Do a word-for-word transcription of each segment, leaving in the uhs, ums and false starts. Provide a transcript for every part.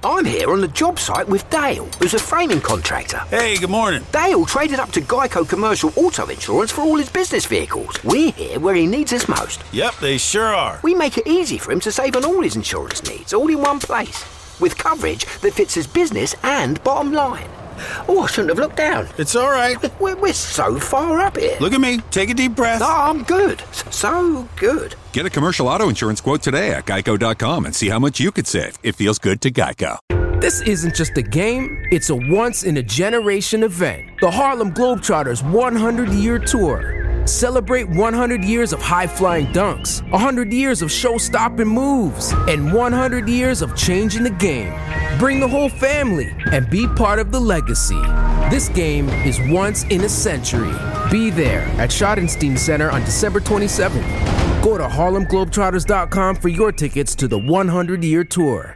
I'm here on the job site with Dale, who's a framing contractor. Hey, good morning. Dale traded up to Geico Commercial Auto Insurance for all his business vehicles. We're here where he needs us most. Yep, they sure are. We make it easy for him to save on all his insurance needs, all in one place, with coverage that fits his business and bottom line. Oh, I shouldn't have looked down. It's all right. We're, we're so far up here. Look at me. Take a deep breath. No, I'm good. So good. Get a commercial auto insurance quote today at geico dot com and see how much you could save. It feels good to Geico. This isn't just a game, it's a once-in-a-generation event. The Harlem Globetrotters one hundred year Tour. Celebrate one hundred years of high-flying dunks, one hundred years of show-stopping moves, and one hundred years of changing the game. Bring the whole family and be part of the legacy. This game is once in a century. Be there at Schottenstein Center on December twenty-seventh. Go to harlem globetrotters dot com for your tickets to the one hundred year Tour.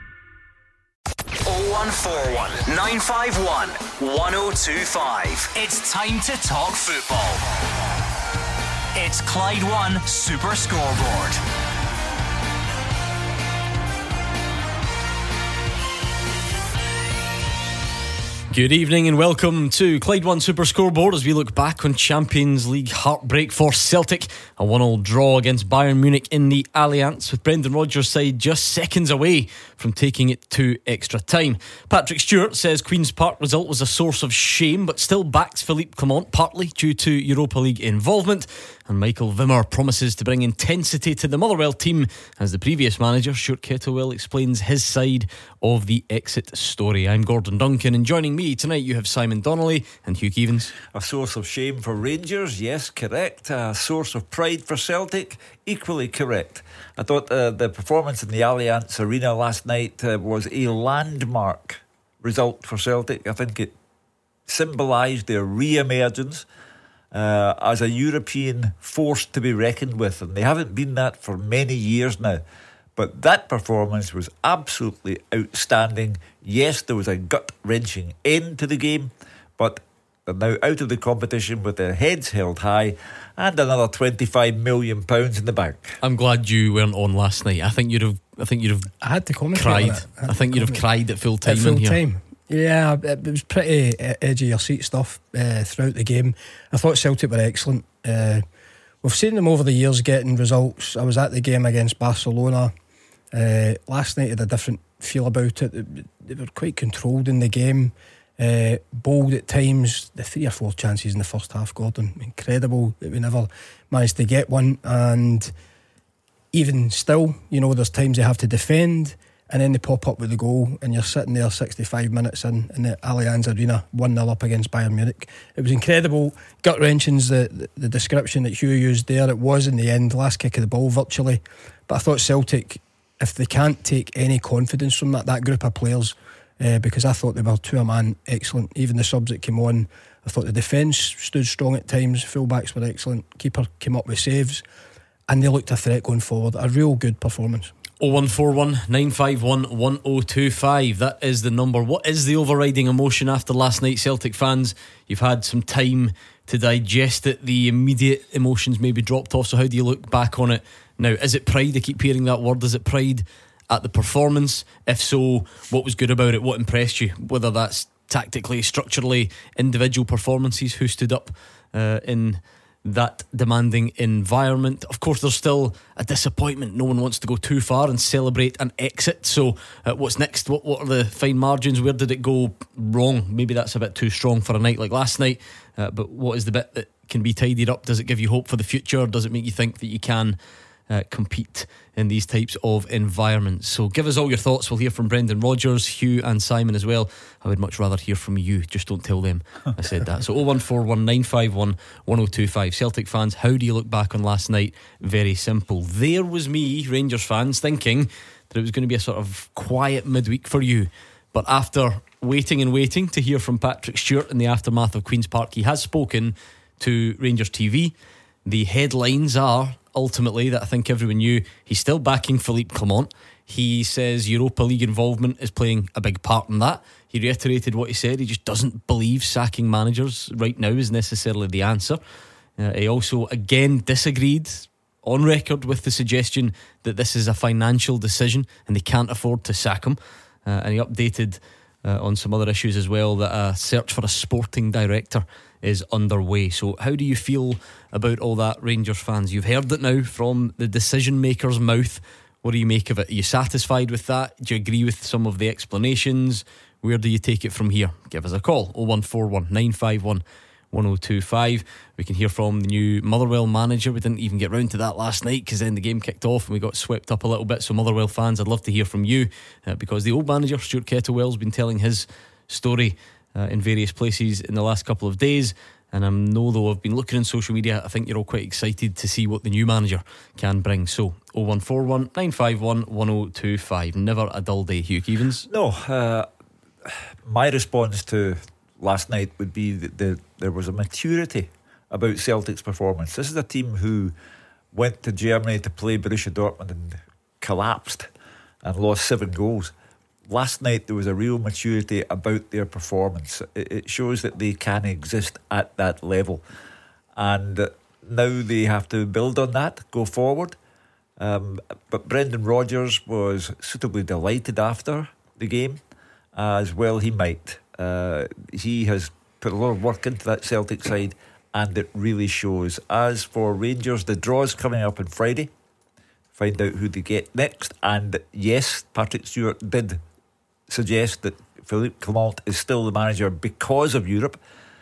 oh one four one, nine five one, one oh two five. It's time to talk football. It's Clyde One Super Scoreboard. Good evening and welcome to Clyde One Super Scoreboard as we look back on Champions League heartbreak for Celtic. A one-all draw against Bayern Munich in the Allianz, with Brendan Rodgers' side just seconds away from taking it to extra time. Patrick Stewart says Queen's Park result was a source of shame, but still backs Philippe Clement, partly due to Europa League involvement. And Michael Wimmer promises to bring intensity to the Motherwell team as the previous manager, Stuart Kettlewell, explains his side of the exit story. I'm Gordon Duncan, and joining me tonight you have Simon Donnelly and Hugh Keevans. A source of shame for Rangers, yes, correct. A source of pride for Celtic, equally correct. I thought uh, the performance in the Allianz Arena last night uh, was a landmark result for Celtic. I think it symbolised their re-emergence Uh, as a European force to be reckoned with, and they haven't been that for many years now. But that performance was absolutely outstanding. Yes, there was a gut-wrenching end to the game, but they're now out of the competition with their heads held high and another twenty-five million pounds in the bank. I'm glad you weren't on last night. I think you'd have. I think you'd have. I had to comment. Cried. On it. I, I think you'd have cried at full time. At full in here. time. Yeah, it was pretty edge of your seat stuff uh, throughout the game. I thought Celtic were excellent. Uh, we've seen them over the years getting results. I was at the game against Barcelona uh, last night. Had a different feel about it. They were quite controlled in the game, uh, bold at times. The three or four chances in the first half, Gordon, incredible that we never managed to get one. And even still, you know, there's times they have to defend, and then they pop up with the goal, and you're sitting there sixty-five minutes in in the Allianz Arena, one nil up against Bayern Munich. It was incredible. Gut-wrenching's the, the, the description that Hugh used there. It was in the end, last kick of the ball virtually. But I thought Celtic, if they can't take any confidence from that, that group of players, uh, because I thought they were two a man excellent. Even the subs that came on, I thought the defence stood strong at times. Fullbacks were excellent. Keeper came up with saves, and they looked a threat going forward. A real good performance. oh one four one, nine five one, one oh two five. That is the number. What is the overriding emotion after last night, Celtic fans? You've had some time to digest it. The immediate emotions maybe dropped off. So how do you look back on it now? Is it pride? I keep hearing that word. Is it pride at the performance? If so, what was good about it? What impressed you? Whether that's tactically, structurally, individual performances, who stood up uh, in that demanding environment. Of course, there's still a disappointment. No one wants to go too far and celebrate an exit. So uh, what's next? What, what are the fine margins? Where did it go wrong? Maybe that's a bit too strong for a night like last night, uh, but what is the bit that can be tidied up? Does it give you hope for the future? Does it make you think that you can uh, compete in these types of environments? So give us all your thoughts. We'll hear from Brendan Rodgers, Hugh and Simon as well. I would much rather hear from you. Just don't tell them I said that. So oh one four one, nine five one, one oh two five. Celtic fans, how do you look back on last night? Very simple. There was me, Rangers fans, thinking that it was going to be a sort of quiet midweek for you. But after waiting and waiting to hear from Patrick Stewart in the aftermath of Queen's Park, he has spoken to Rangers T V. The headlines are ultimately that I think everyone knew he's still backing Philippe Clement. He says Europa League involvement is playing a big part in that. He reiterated what he said. He just doesn't believe sacking managers right now is necessarily the answer. Uh, he also again disagreed on record with the suggestion that this is a financial decision and they can't afford to sack him. uh, and he updated uh, on some other issues as well, that a search for a sporting director is underway. So how do you feel about all that, Rangers fans? You've heard it now from the decision maker's mouth. What do you make of it? Are you satisfied with that? Do you agree with some of the explanations? Where do you take it from here? Give us a call, oh one four one, nine five one, one oh two five. We can hear from the new Motherwell manager. We didn't even get round to that last night because then the game kicked off and we got swept up a little bit. So Motherwell fans, I'd love to hear from you, uh, because the old manager, Stuart Kettlewell's been telling his story uh, in various places in the last couple of days. And I know, though, I've been looking on social media, I think you're all quite excited to see what the new manager can bring. So oh one four one, nine five one, one oh two five. Never a dull day, Hugh Keevins. No, uh, my response to last night would be that the, there was a maturity about Celtic's performance. This is a team who went to Germany to play Borussia Dortmund and collapsed and lost seven goals. Last night there was a real maturity about their performance. It shows that they can exist at that level, and now they have to build on that, go forward. Um, but Brendan Rodgers was suitably delighted after the game, as well he might. Uh, he has put a lot of work into that Celtic side, and it really shows. As for Rangers, the draw's coming up on Friday. Find out who they get next. And yes, Patrick Stewart did suggest that Philippe Clement is still the manager because of Europe,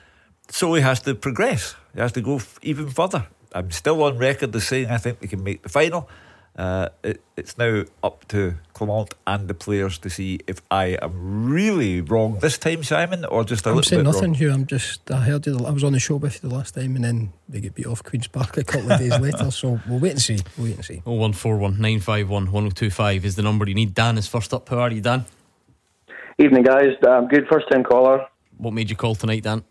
so he has to progress. He has to go f- even further. I'm still on record as saying I think they can make the final. Uh, it, it's now up to Clement and the players to see if I am really wrong this time, Simon, or just a I'm little saying bit nothing, wrong. Hugh. I'm just, I heard you, I was on the show with you the last time, and then they get beat off Queen's Park a couple of days later. So we'll wait and see. We'll wait and see. oh one four one, nine five one, one oh two five is the number you need. Dan is first up. How are you, Dan? Evening, guys. Um, good first time caller. What made you call tonight, Dan?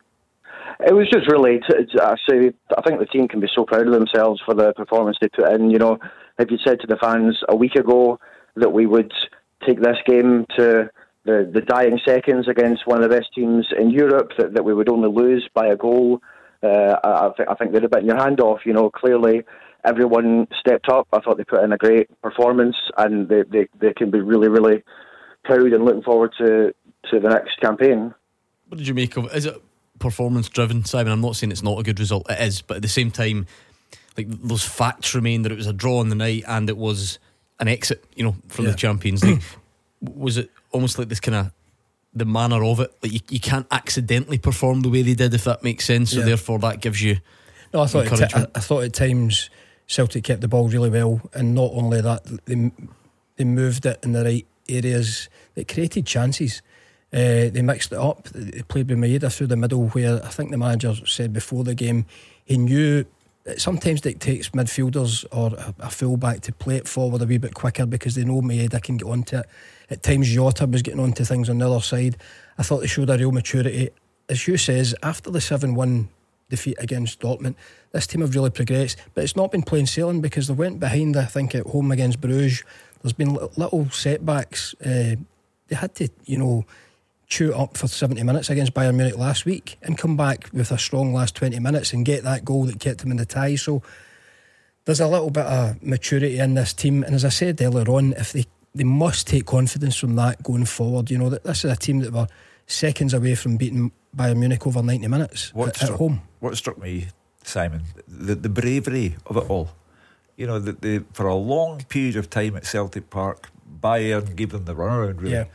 It was just really, to, to actually, I think the team can be so proud of themselves for the performance they put in. You know, if you said to the fans a week ago that we would take this game to the, the dying seconds against one of the best teams in Europe, that, that we would only lose by a goal, uh, I, th- I think they'd have bitten your hand off. You know, clearly everyone stepped up. I thought they put in a great performance, and they, they, they can be really, really proud and looking forward to, to the next campaign. What did you make of it? Is it performance driven, Simon? I'm not saying it's not a good result, it is, but at the same time, like, those facts remain that it was a draw on the night and it was an exit, you know, from yeah. the Champions League. Was it almost like this kind of the manner of it, like you, you can't accidentally perform the way they did, if that makes sense? So yeah. therefore that gives you no I thought encouragement. T- I, I thought at times Celtic kept the ball really well, and not only that, they, they moved it in the right areas that created chances. Uh, they mixed it up. They played with Maeda through the middle, where I think the manager said before the game he knew it sometimes dictates midfielders or a, a full-back to play it forward a wee bit quicker because they know Maeda can get onto it. At times Jota was getting onto things on the other side. I thought they showed a real maturity. As Hugh says, after the seven one defeat against Dortmund, this team have really progressed, but it's not been plain sailing because they went behind, I think, at home against Bruges. There's been little setbacks. Uh, they had to, you know, chew up for seventy minutes against Bayern Munich last week and come back with a strong last twenty minutes and get that goal that kept them in the tie. So there's a little bit of maturity in this team, and as I said earlier on, if they, they must take confidence from that going forward. You know, that this is a team that were seconds away from beating Bayern Munich over ninety minutes what at, struck, at home. What struck me, Simon, the, the bravery of it all. You know, that they, for a long period of time at Celtic Park, Bayern gave them the runaround, really. Yeah.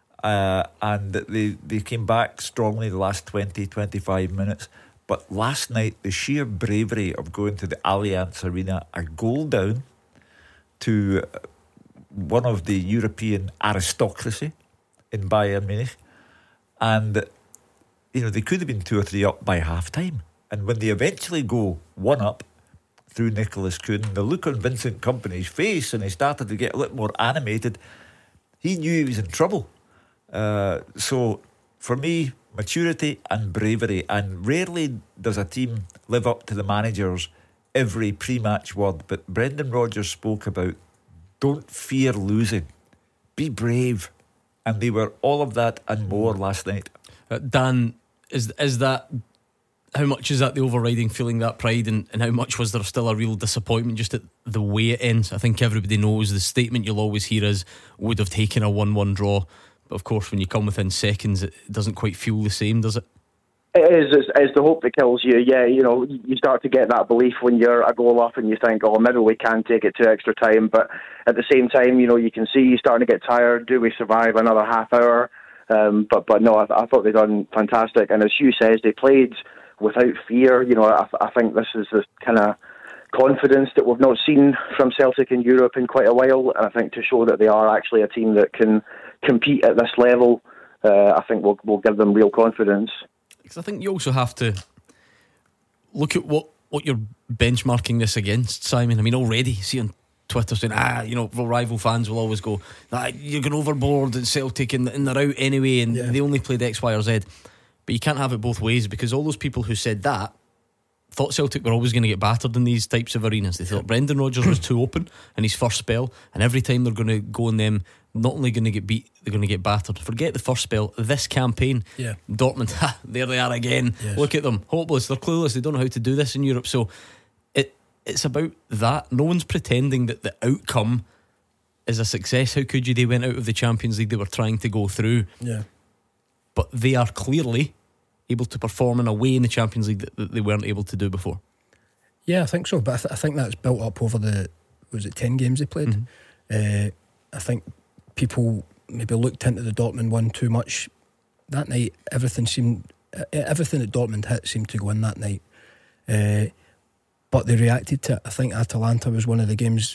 Uh, and they, they came back strongly the last twenty, twenty-five minutes. But last night, the sheer bravery of going to the Allianz Arena, a goal down to one of the European aristocracy in Bayern Munich. And, you know, they could have been two or three up by half time. And when they eventually go one up through Nicholas Kuhn, the look on Vincent Kompany's face, and he started to get a little more animated, he knew he was in trouble. Uh, so for me, maturity and bravery, and rarely does a team live up to the manager's every pre-match word, but Brendan Rodgers spoke about don't fear losing, be brave, and they were all of that and more last night. uh, Dan, is is that, how much is that the overriding feeling, that pride, and, and how much was there still a real disappointment just at the way it ends? I think everybody knows the statement you'll always hear is would have taken a one one draw, But of course, when you come within seconds, it doesn't quite feel the same, does it? It is. It's, it's the hope that kills you. Yeah, you know, you start to get that belief when you're a goal up and you think, oh, maybe we can take it to extra time. But at the same time, you know, you can see you starting to get tired. Do we survive another half hour? Um, but but no, I, I thought they done fantastic. And as Hugh says, they played without fear. You know, I, I think this is the kind of confidence that we've not seen from Celtic in Europe in quite a while. And I think to show that they are actually a team that can compete at this level, uh, I think will will give them real confidence. Because I think you also have to look at what, what you're benchmarking this against, Simon. I mean, already see on Twitter saying, ah, you know, rival fans will always go, ah, you're going overboard and Celtic and, and they're out anyway and yeah. they only played X, Y or Z. But you can't have it both ways, because all those people who said that thought Celtic were always going to get battered in these types of arenas. They thought Brendan Rodgers was too open in his first spell, and every time they're going to go in them, not only going to get beat, they're going to get battered. Forget the first spell. This campaign, yeah. Dortmund, ha, there they are again. Yes. Look at them, hopeless. They're clueless. They don't know how to do this in Europe. So it it's about that. No one's pretending that the outcome is a success. How could you? They went out of the Champions League they were trying to go through. Yeah, but they are clearly able to perform in a way in the Champions League that, that they weren't able to do before. Yeah, I think so. But I, th- I think that's built up over the was it ten games they played. Mm-hmm. Uh, I think people maybe looked into the Dortmund one too much that night. Everything seemed everything that Dortmund hit seemed to go in that night, uh, but they reacted to it. I think Atalanta was one of the games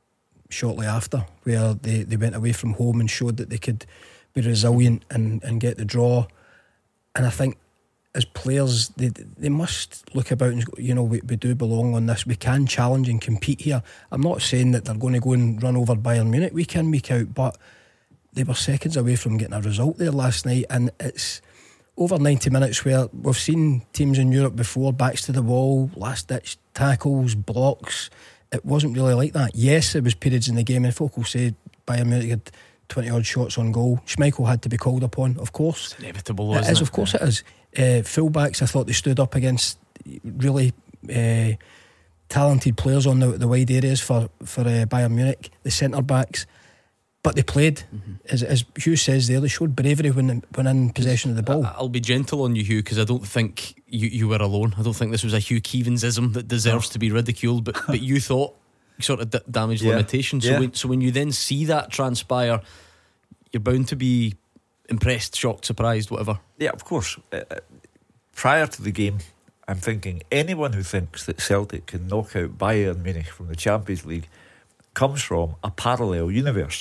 shortly after where they, they went away from home and showed that they could be resilient and, and get the draw. And I think as players they they must look about and go, you know, we, we do belong on this. We can challenge and compete here. I'm not saying that they're going to go and run over Bayern Munich week in, week out, but they were seconds away from getting a result there last night. And it's over ninety minutes where we've seen teams in Europe before, backs to the wall, last ditch tackles, blocks. It wasn't really like that. Yes, there was periods in the game and folk will say Bayern Munich had twenty odd shots on goal. Schmeichel had to be called upon, of course. It's inevitable, it isn't is, it? Of course it is. Uh, fullbacks, I thought they stood up against really uh, talented players on the, the wide areas for, for uh, Bayern Munich. The centre backs, but they played, mm-hmm. as, as Hugh says there, they showed bravery when, when in possession of the ball. I'll be gentle on you, Hugh, because I don't think you, you were alone. I don't think this was a Hugh Keevansism that deserves to be ridiculed, but, but you thought sort of d- damage yeah. limitation. So, yeah. when, so when you then see that transpire, you're bound to be impressed, shocked, surprised, whatever. Yeah, of course. Uh, prior to the game, I'm thinking anyone who thinks that Celtic can knock out Bayern Munich from the Champions League comes from a parallel universe.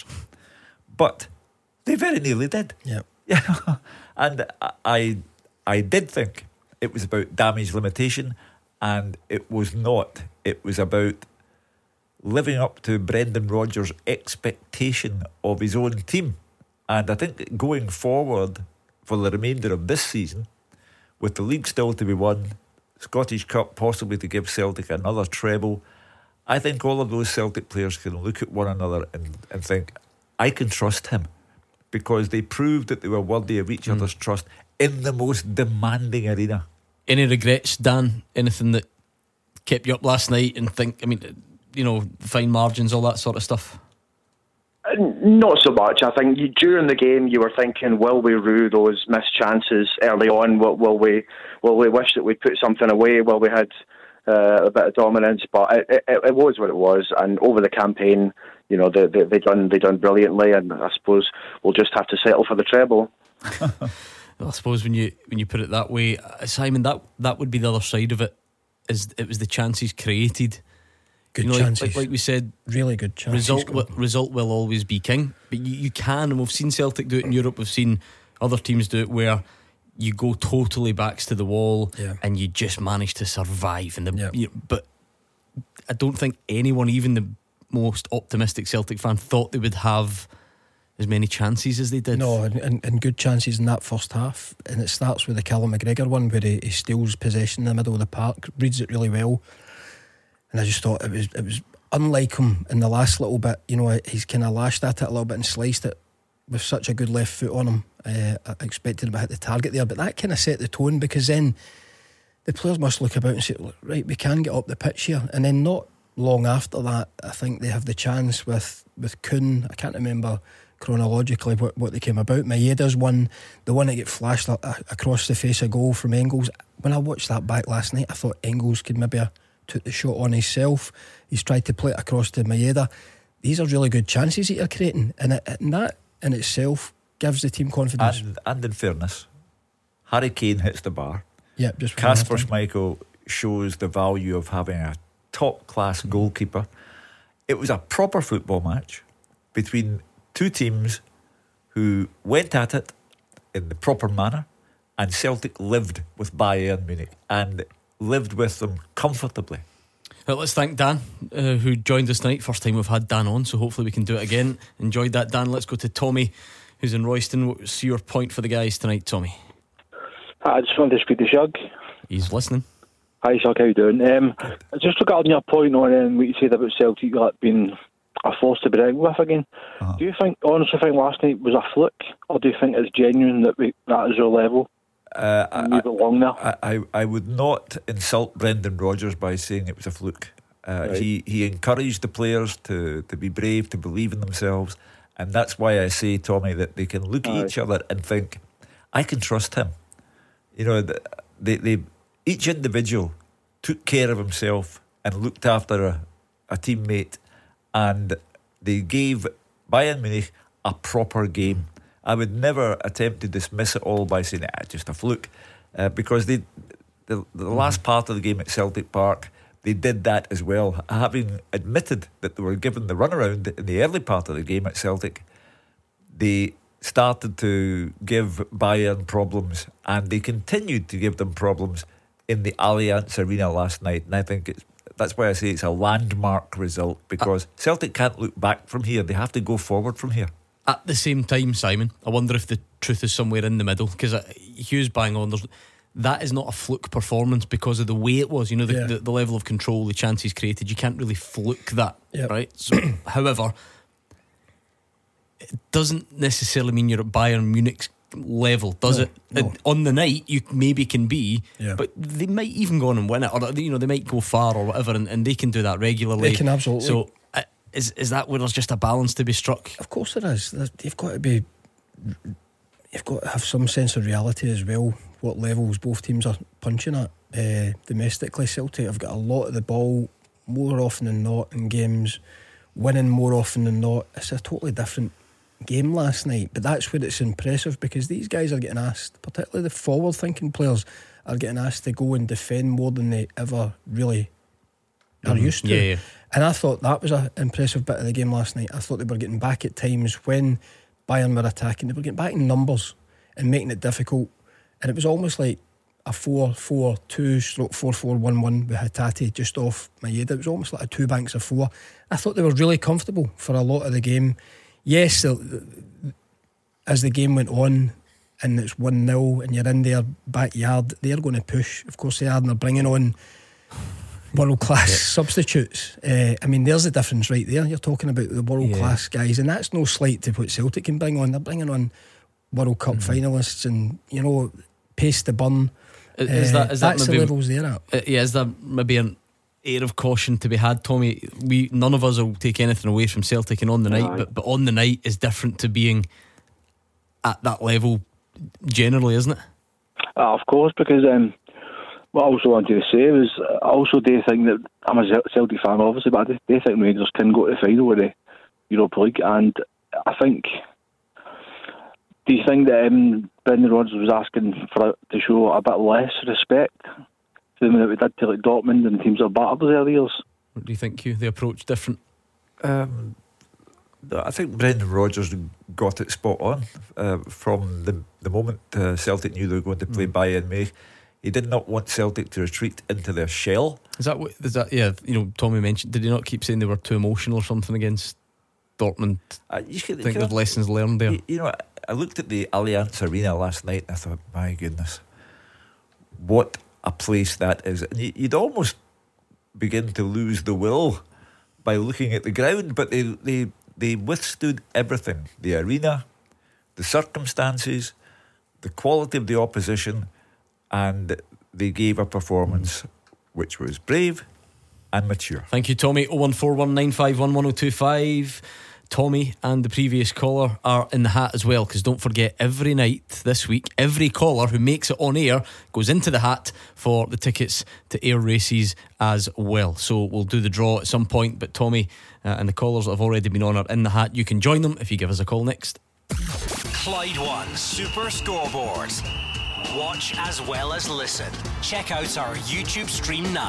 But they very nearly did. Yeah. Yeah. And I, I did think it was about damage limitation, and it was not. It was about living up to Brendan Rodgers' expectation of his own team. And I think going forward for the remainder of this season, with the league still to be won, Scottish Cup possibly to give Celtic another treble, I think all of those Celtic players can look at one another and, and think, I can trust him, because they proved that they were worthy of each mm. other's trust in the most demanding arena. Any regrets, Dan? Anything that kept you up last night and think, I mean, you know, fine margins, all that sort of stuff? Not so much. I think you, during the game you were thinking, will we rue those missed chances early on? Will, will we will we wish that we put something away? Will we had uh, a bit of dominance? But it, it, it was what it was. And over the campaign, you know, they, they, they done they done brilliantly. And I suppose we'll just have to settle for the treble. Well, I suppose when you when you put it that way, Simon, that that would be the other side of it. Is it was the chances created. Good you know, chances, like, like, like we said, really good chances. Result, w- result will always be king, but you, you can, and we've seen Celtic do it in Europe. We've seen other teams do it where you go totally backs to the wall, yeah. and you just manage to survive. And the, yeah. you, but I don't think anyone, even the most optimistic Celtic fan, thought they would have as many chances as they did. No, and, and, and good chances in that first half. And it starts with the Callum McGregor one where he, he steals possession in the middle of the park, reads it really well. And I just thought it was it was unlike him in the last little bit. You know, he's kind of lashed at it a little bit and sliced it with such a good left foot on him. Uh, I expected him to hit the target there, but that kind of set the tone, because then the players must look about and say, right, we can get up the pitch here. And then not long after that, I think they have the chance with, with Kuhn. I can't remember chronologically what, what they came about. Maeda's one, the one that get flashed a, a, across the face of goal from Engels. When I watched that back last night, I thought Engels could maybe have took the shot on himself. He's tried to play it across to Maeda. These are really good chances that you're creating, and, it, and that in itself gives the team confidence. And, and in fairness, Harry Kane hits the bar. Yeah, just Kasper Schmeichel shows the value of having a top class goalkeeper. It was a proper football match between two teams who went at it in the proper manner, and Celtic lived with Bayern Munich and lived with them comfortably. Well, let's thank Dan, uh, who joined us tonight. First time we've had Dan on, so hopefully we can do it again. Enjoyed that, Dan. Let's go to Tommy, who's in Royston. What's your point for the guys tonight, Tommy? I just wanted to speak to Shug. He's listening. Hi Shug, how you doing? Um, just regarding your point on um, what you said about Celtic like, being a force to be reckoned with again, uh-huh. do you think, honestly think last night was a fluke, or do you think it's genuine that we, that is our level? Uh, I, belong there? I, I, I would not insult Brendan Rodgers by saying it was a fluke. Uh, right. He he encouraged the players to, to be brave, to believe in themselves, and that's why I say, Tommy, that they can look at right. each other and think, I can trust him. You know, they they each individual took care of himself and looked after a, a teammate, and they gave Bayern Munich a proper game. I would never attempt to dismiss it all by saying ah, just a fluke, uh, because they, the, the last part of the game at Celtic Park, they did that as well. Having admitted that they were given the runaround in the early part of the game at Celtic, they started to give Bayern problems, and they continued to give them problems in the Allianz Arena last night. And I think it's, that's why I say it's a landmark result, because Celtic can't look back from here. They have to go forward from here. At the same time, Simon, I wonder if the truth is somewhere in the middle, because Hugh's bang on. There's, that is not a fluke performance because of the way it was. You know, the, yeah. the, the level of control, the chances created. You can't really fluke that, yep. right? So, however, it doesn't necessarily mean you're at Bayern Munich's level, does no, it? No. On the night, you maybe can be, yeah. but they might even go on and win it, or you know, they might go far or whatever, and, and they can do that regularly. They can absolutely. So. Is is that where there's just a balance to be struck? Of course there is. You've got to be, you've got to have some sense of reality as well. What levels both teams are punching at. Uh, domestically, Celtic have got a lot of the ball more often than not in games, winning more often than not. It's a totally different game last night, but that's where it's impressive, because these guys are getting asked, particularly the forward-thinking players, are getting asked to go and defend more than they ever really are mm-hmm. used to. Yeah, yeah. And I thought that was an impressive bit of the game last night. I thought they were getting back at times when Bayern were attacking. They were getting back in numbers and making it difficult. And it was almost like a four four two stroke four four one one with Hatate just off Maeda. It was almost like a two banks of four. I thought they were really comfortable for a lot of the game. Yes, as the game went on and it's one nil and you're in their backyard, they're going to push. Of course they are, and they're bringing on world class yeah. substitutes. uh, I mean, there's the difference right there. You're talking about the world class yeah. guys, and that's no slight to what Celtic can bring on. They're bringing on World Cup mm-hmm. finalists, and you know, pace to burn. Is, uh, that, is that's that maybe, the levels they're at. Uh, yeah, is there maybe an air of caution to be had, Tommy? We none of us will take anything away from Celtic and on the night, right. but but on the night is different to being at that level generally, isn't it? Uh, of course, because um. what I also wanted to say was, I also do think that, I'm a Celtic fan obviously, but I do think Rangers can go to the final of the Europa League, and I think, do you think that um, Brendan Rodgers was asking for to show a bit less respect to them that we did to like Dortmund and teams that battered us earlier years? What do you think, you the approach different? Um, I think Brendan Rodgers got it spot on uh, from the the moment uh, Celtic knew they were going to play mm. Bayern Munich. He did not want Celtic to retreat into their shell. Is that what, is that, yeah, you know, Tommy mentioned, did he not keep saying they were too emotional or something against Dortmund? Uh, you can, think there's lessons learned there. You, you know, I looked at the Allianz Arena last night and I thought, my goodness, what a place that is. And you'd almost begin to lose the will by looking at the ground, but they, they, they withstood everything. The arena, the circumstances, the quality of the opposition, and they gave a performance which was brave and mature. Thank you, Tommy. oh one four one nine five one one oh two five. Tommy and the previous caller are in the hat as well, because don't forget, every night this week, every caller who makes it on air goes into the hat for the tickets to Ayr races as well. So we'll do the draw at some point, but Tommy uh, and the callers that have already been on are in the hat. You can join them if you give us a call next. Clyde One Super Scoreboard. Watch as well as listen. Check out our YouTube stream now.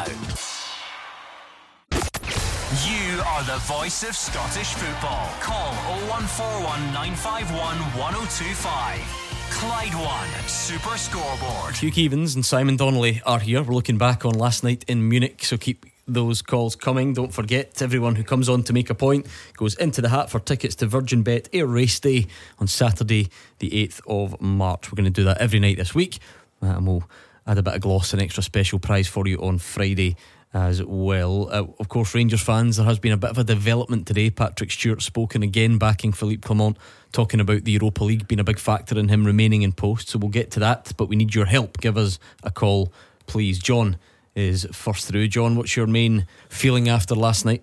You are the voice of Scottish football. Call oh one four one nine five one one oh two five. Clyde One Super Scoreboard. Hugh Keevins and Simon Donnelly are here. We're looking back on last night in Munich, so keep those calls coming. Don't forget, everyone who comes on to make a point goes into the hat for tickets to Virgin Bet Ayr Race Day on Saturday the eighth of March. We're going to do that every night this week, uh, and we'll add a bit of gloss, an extra special prize for you on Friday as well. Uh, of course, Rangers fans, there has been a bit of a development today. Patrick Stewart spoken again, backing Philippe Clement, talking about the Europa League being a big factor in him remaining in post. So we'll get to that, but we need your help. Give us a call, please. John is first through. John, what's your main feeling after last night?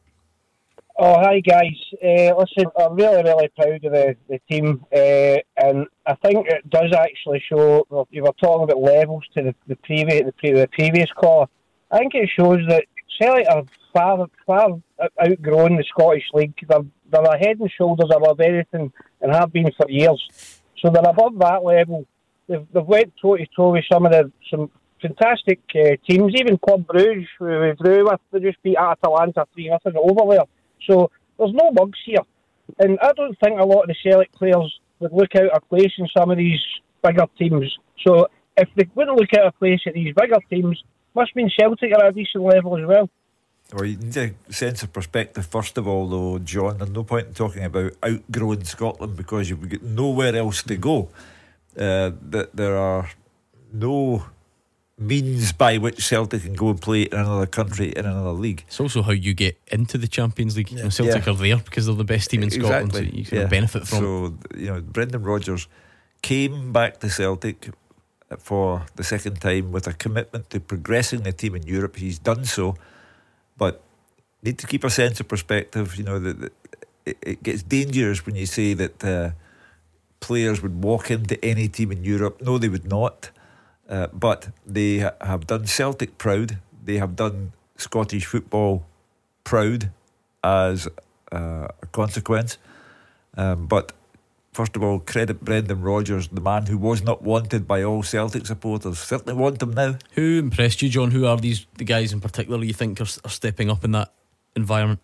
Oh, hi guys. Uh, listen, I'm really, really proud of the, the team, uh, and I think it does actually show. Well, you were talking about levels to the, the previous the, pre, the previous call. I think it shows that Celtic are far, far outgrown the Scottish League. They're, they're a head and shoulders above everything and have been for years. So they're above that level. They've, they've went toe to toe with some of the some. fantastic uh, teams, even Club Brugge, who we drew with, they just beat Atalanta three nothing over there. So there's no bugs here. And I don't think a lot of the Celtic players would look out of place in some of these bigger teams. So if they wouldn't look out of place at these bigger teams, must mean Celtic are at a decent level as well. Well, you need a sense of perspective first of all, though, John. There's no point in talking about outgrowing Scotland because you've got nowhere else to go. Uh, that there are no means by which Celtic can go and play in another country, in another league. It's also how you get into the Champions League. Yeah. You know, Celtic yeah. are there because they're the best team in Scotland, exactly. So you can yeah. benefit from. So, you know, Brendan Rodgers came back to Celtic for the second time with a commitment to progressing the team in Europe. He's done so, but need to keep a sense of perspective. You know, that it, it gets dangerous when you say that uh, players would walk into any team in Europe. No, they would not. Uh, but they ha- have done Celtic proud. They have done Scottish football proud as uh, a consequence. Um, but first of all, credit Brendan Rodgers, the man who was not wanted by all Celtic supporters. Certainly want him now. Who impressed you, John? Who are these the guys in particular you think are, are stepping up in that environment?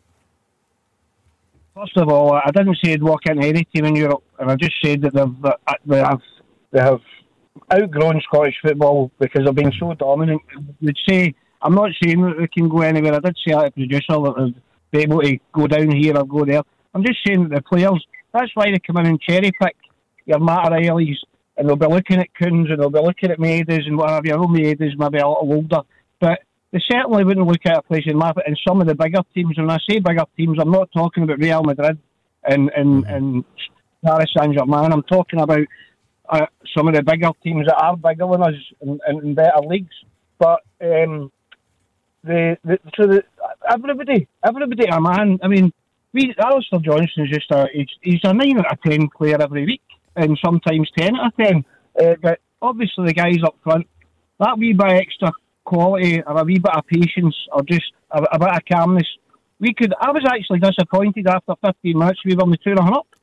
First of all, I didn't say they'd walk into any team in Europe, and I just said that they've they have they have. outgrown Scottish football because they've been so dominant. I would say, I'm not saying that they can go anywhere. I did say that to the producer that they'll be able to go down here or go there. I'm just saying that the players, that's why they come in and cherry pick your Matt O'Reillys, and they'll be looking at Coons and they'll be looking at Maedas and whatever. I know Maedas maybe a little older, but they certainly wouldn't look at a place in Matt in some of the bigger teams. And when I say bigger teams, I'm not talking about Real Madrid and, and, and Paris Saint-Germain. I'm talking about Uh, some of the bigger teams that are bigger than us in, in better leagues, but um, the, the so the everybody, everybody, a man. I mean, we Alistair Johnston's just a he's, he's a nine out of ten player every week, and sometimes ten out of ten. Uh, but obviously, the guys up front, that wee bit of extra quality, or a wee bit of patience, or just a, a bit of calmness. We could. I was actually disappointed after fifteen minutes. We were only two and a half.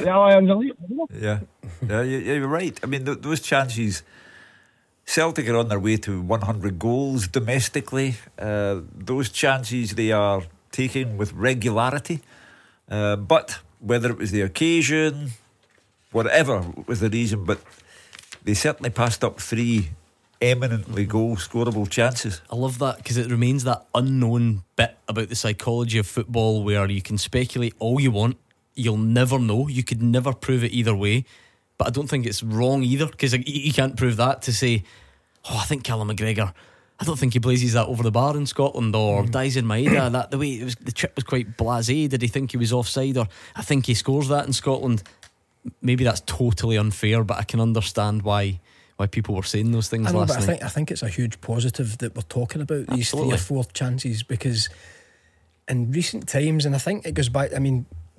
Yeah, yeah, you're right. I mean, th- those chances, Celtic are on their way to one hundred goals domestically. Uh, those chances they are taking with regularity. Uh, but whether it was the occasion, whatever was the reason, but they certainly passed up three eminently goal scorable chances. I love that because it remains that unknown bit about the psychology of football where you can speculate all you want. You'll never know. You could never prove it either way. But I don't think it's wrong either because you can't prove that to say, oh, I think Callum McGregor, I don't think he blazes that over the bar in Scotland, or mm. Daizen Maeda, that the way it was, the chip was quite blasé. Did he think he was offside? Or I think he scores that in Scotland. Maybe that's totally unfair, but I can understand why why people were saying those things I know, last but night. I think I think it's a huge positive that we're talking about these Absolutely. three or four chances, because in recent times, and I think it goes back, I mean,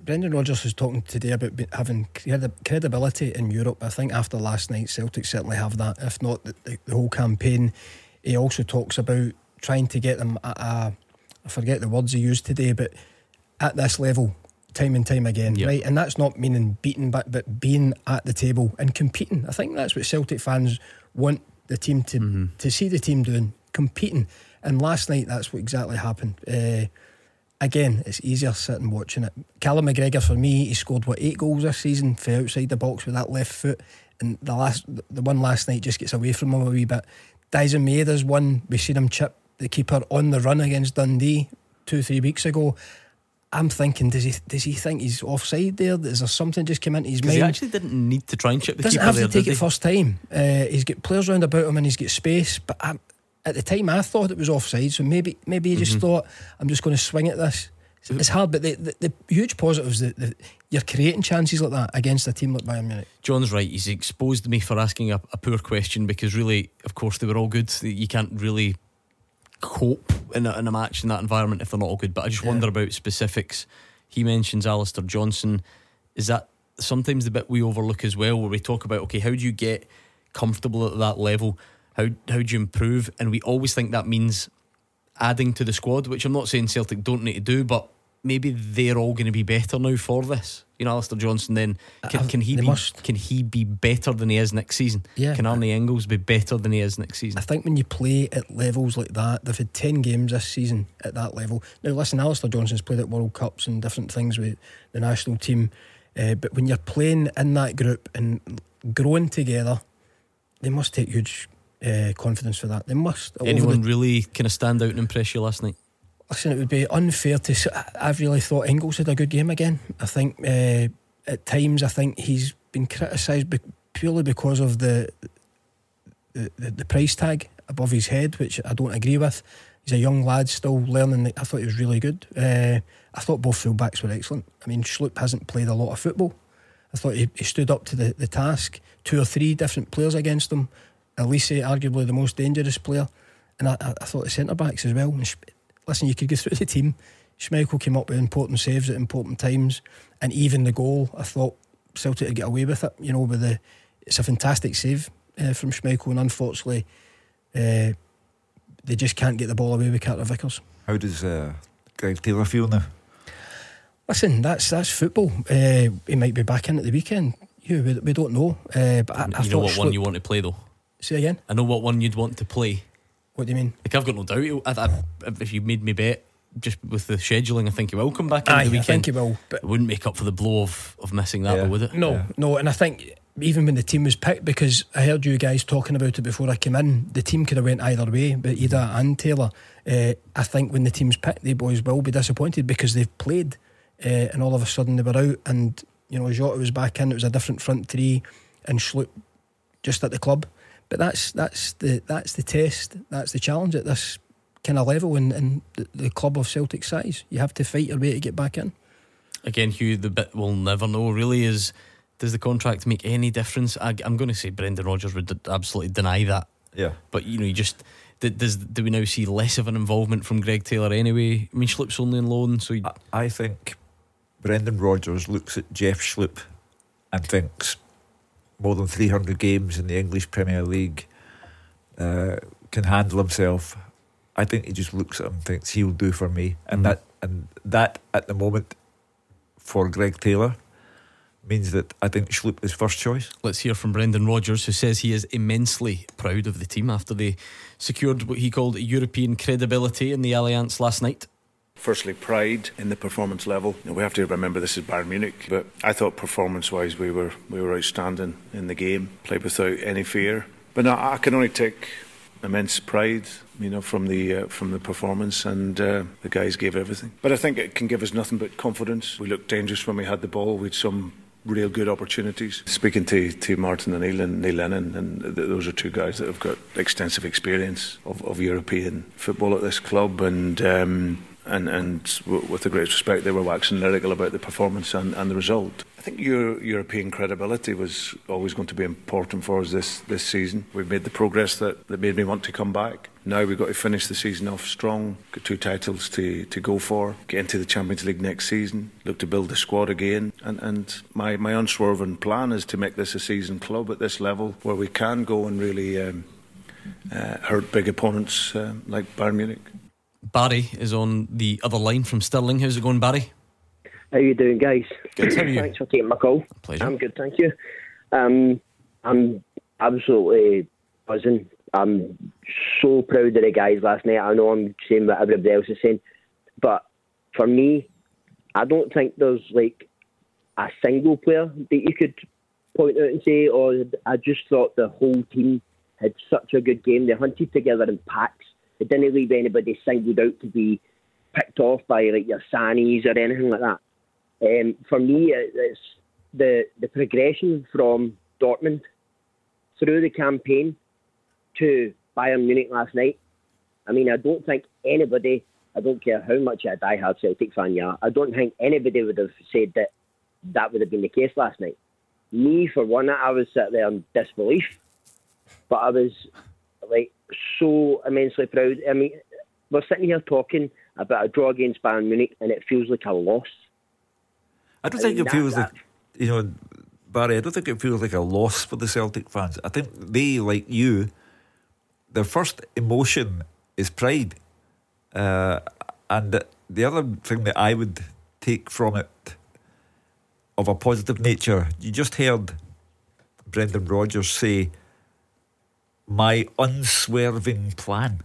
Brendan Rodgers was talking today about be- having credi- credibility in Europe. I think after last night, Celtic certainly have that, if not the, the, the whole campaign. He also talks about trying to get them at a, I forget the words he used today, but at this level, time and time again, yep. right? And that's not meaning beating, but, but being at the table and competing. I think that's what Celtic fans want the team to, mm-hmm. to see the team doing, competing. And last night, that's what exactly happened. Uh, Again, it's easier sitting watching it. Callum McGregor, for me, he scored what eight goals this season for outside the box with that left foot, and the last, the one last night just gets away from him a wee bit. Dyson Maeda's one, we seen him chip the keeper on the run against Dundee two, three weeks ago. I'm thinking, does he does he think he's offside there? Is there something just come into his mind? He actually didn't need to try and chip the Doesn't keeper have there, to take did it he? first time. Uh, he's got players round about him and he's got space, but I'm, at the time I thought it was offside, so maybe maybe he just mm-hmm. thought, I'm just going to swing at this. It's hard, but the, the, the huge positives that the, you're creating chances like that against a team like Bayern Munich. John's right. He's exposed me for asking a, a poor question, because really, of course, they were all good. You can't really cope in a, in a match in that environment if they're not all good. But I just yeah. wonder about specifics. He mentions Alistair Johnson. Is that sometimes the bit we overlook as well, where we talk about, okay, how do you get comfortable at that level? How how do you improve? And we always think that means adding to the squad, which I'm not saying Celtic don't need to do, but maybe they're all going to be better now for this. You know, Alistair Johnson, then can, can he be must. can he be better than he is next season? Yeah. Can Arnie Engels be better than he is next season? I think when you play at levels like that, they've had ten games this season at that level. Now listen, Alistair Johnson's played at World Cups and different things with the national team, uh, but when you're playing in that group and growing together, they must take huge uh, confidence for that. They must. Anyone the, really kind of stand out and impress you last night? Listen, it would be unfair to say. I've really thought Engels had a good game again. I think uh, at times I think he's been criticised be- purely because of the, the the price tag above his head, which I don't agree with. He's a young lad still learning. I thought he was really good. Uh, I thought both fullbacks were excellent. I mean, Schlupp hasn't played a lot of football. I thought he, he stood up to the, the task. Two or three different players against him. Elise, arguably the most dangerous player, and I, I thought the centre backs as well. And listen, you could go through the team. Schmeichel came up with important saves at important times, and even the goal, I thought Celtic would get away with it. You know, with the it's a fantastic save uh, from Schmeichel, and unfortunately, uh, they just can't get the ball away with Carter Vickers. How does uh, Greg Taylor feel now? Listen, that's that's football. Uh, he might be back in at the weekend. You, we, we don't know. Uh, but I, you I know what Schlupp, one you want to play though. Say again. I know what one you'd want to play. What do you mean? Like, I've got no doubt. I, I, if you made me bet, just with the scheduling, I think he will come back in Aye, the weekend. I think he will, but it wouldn't make up for the blow of, of missing that, yeah. though, would it? No, yeah. no. And I think even when the team was picked, because I heard you guys talking about it before I came in, the team could have went either way, but Ida and Taylor. Uh, I think when the team's picked, the boys will be disappointed because they've played, uh, and all of a sudden they were out, and you know Jota was back in. It was a different front three, and Schlupp just at the club. But that's that's the that's the test. That's the challenge at this kind of level in, in the, the club of Celtic size. You have to fight your way to get back in. Again, Hugh, the bit we'll never know really is, does the contract make any difference? I, I'm going to say Brendan Rodgers would absolutely deny that. Yeah. But you know, you just does do we now see less of an involvement from Greg Taylor anyway? I mean, Schlupp's only on loan, so I, I think Brendan Rodgers looks at Jeff Schlupp and thinks, more than three hundred games in the English Premier League, uh, can handle himself. I think he just looks at him and thinks he'll do for me, and mm-hmm. that and that at the moment for Greg Taylor means that I think Schlupp is first choice. Let's hear from Brendan Rodgers, who says he is immensely proud of the team after they secured what he called European credibility in the Allianz last night. Firstly, pride in the performance level. You know, we have to remember this is Bayern Munich, but I thought performance-wise we were we were outstanding in the game, played without any fear. But no, I can only take immense pride, you know, from the uh, from the performance, and uh, the guys gave everything. But I think it can give us nothing but confidence. We looked dangerous when we had the ball. We had some real good opportunities. Speaking to, to Martin O'Neill and Neil Lennon, and th- those are two guys that have got extensive experience of, of European football at this club, and. Um, And, and w- with the greatest respect, they were waxing lyrical about the performance and, and the result. think Euro- European credibility was always going to be important for us this, this season. We've made the progress that, that made me want to come back. Now we've got to finish the season off strong, got two titles to, to go for, get into the Champions League next season, look to build the squad again. And, and my, my unswerving plan is to make this a season club at this level where we can go and really um, uh, hurt big opponents uh, like Bayern Munich. Barry is on the other line from Stirling. How's it going, Barry? How you doing, guys? Good, how are you? Thanks for taking my call. Pleasure. I'm good, thank you. Um, I'm absolutely buzzing. I'm so proud of the guys last night. I know I'm saying what everybody else is saying, but for me, I don't think there's like a single player that you could point out and say, or I just thought the whole team had such a good game. They hunted together in packs. They didn't leave anybody singled out to be picked off by like your Sanis or anything like that. Um, for me, it's the the progression from Dortmund through the campaign to Bayern Munich last night. I mean, I don't think anybody, I don't care how much a die-hard Celtic fan you are, I don't think anybody would have said that that would have been the case last night. Me, for one, I was sitting there in disbelief, but I was like so immensely proud. I mean, we're sitting here talking about a draw against Bayern Munich and it feels like a loss. I don't think it feels like, you know, Barry, I don't think it feels like a loss for the Celtic fans. I think they, like you, their first emotion is pride. Uh, and the other thing that I would take from it of a positive nature, you just heard Brendan Rodgers say, my unswerving plan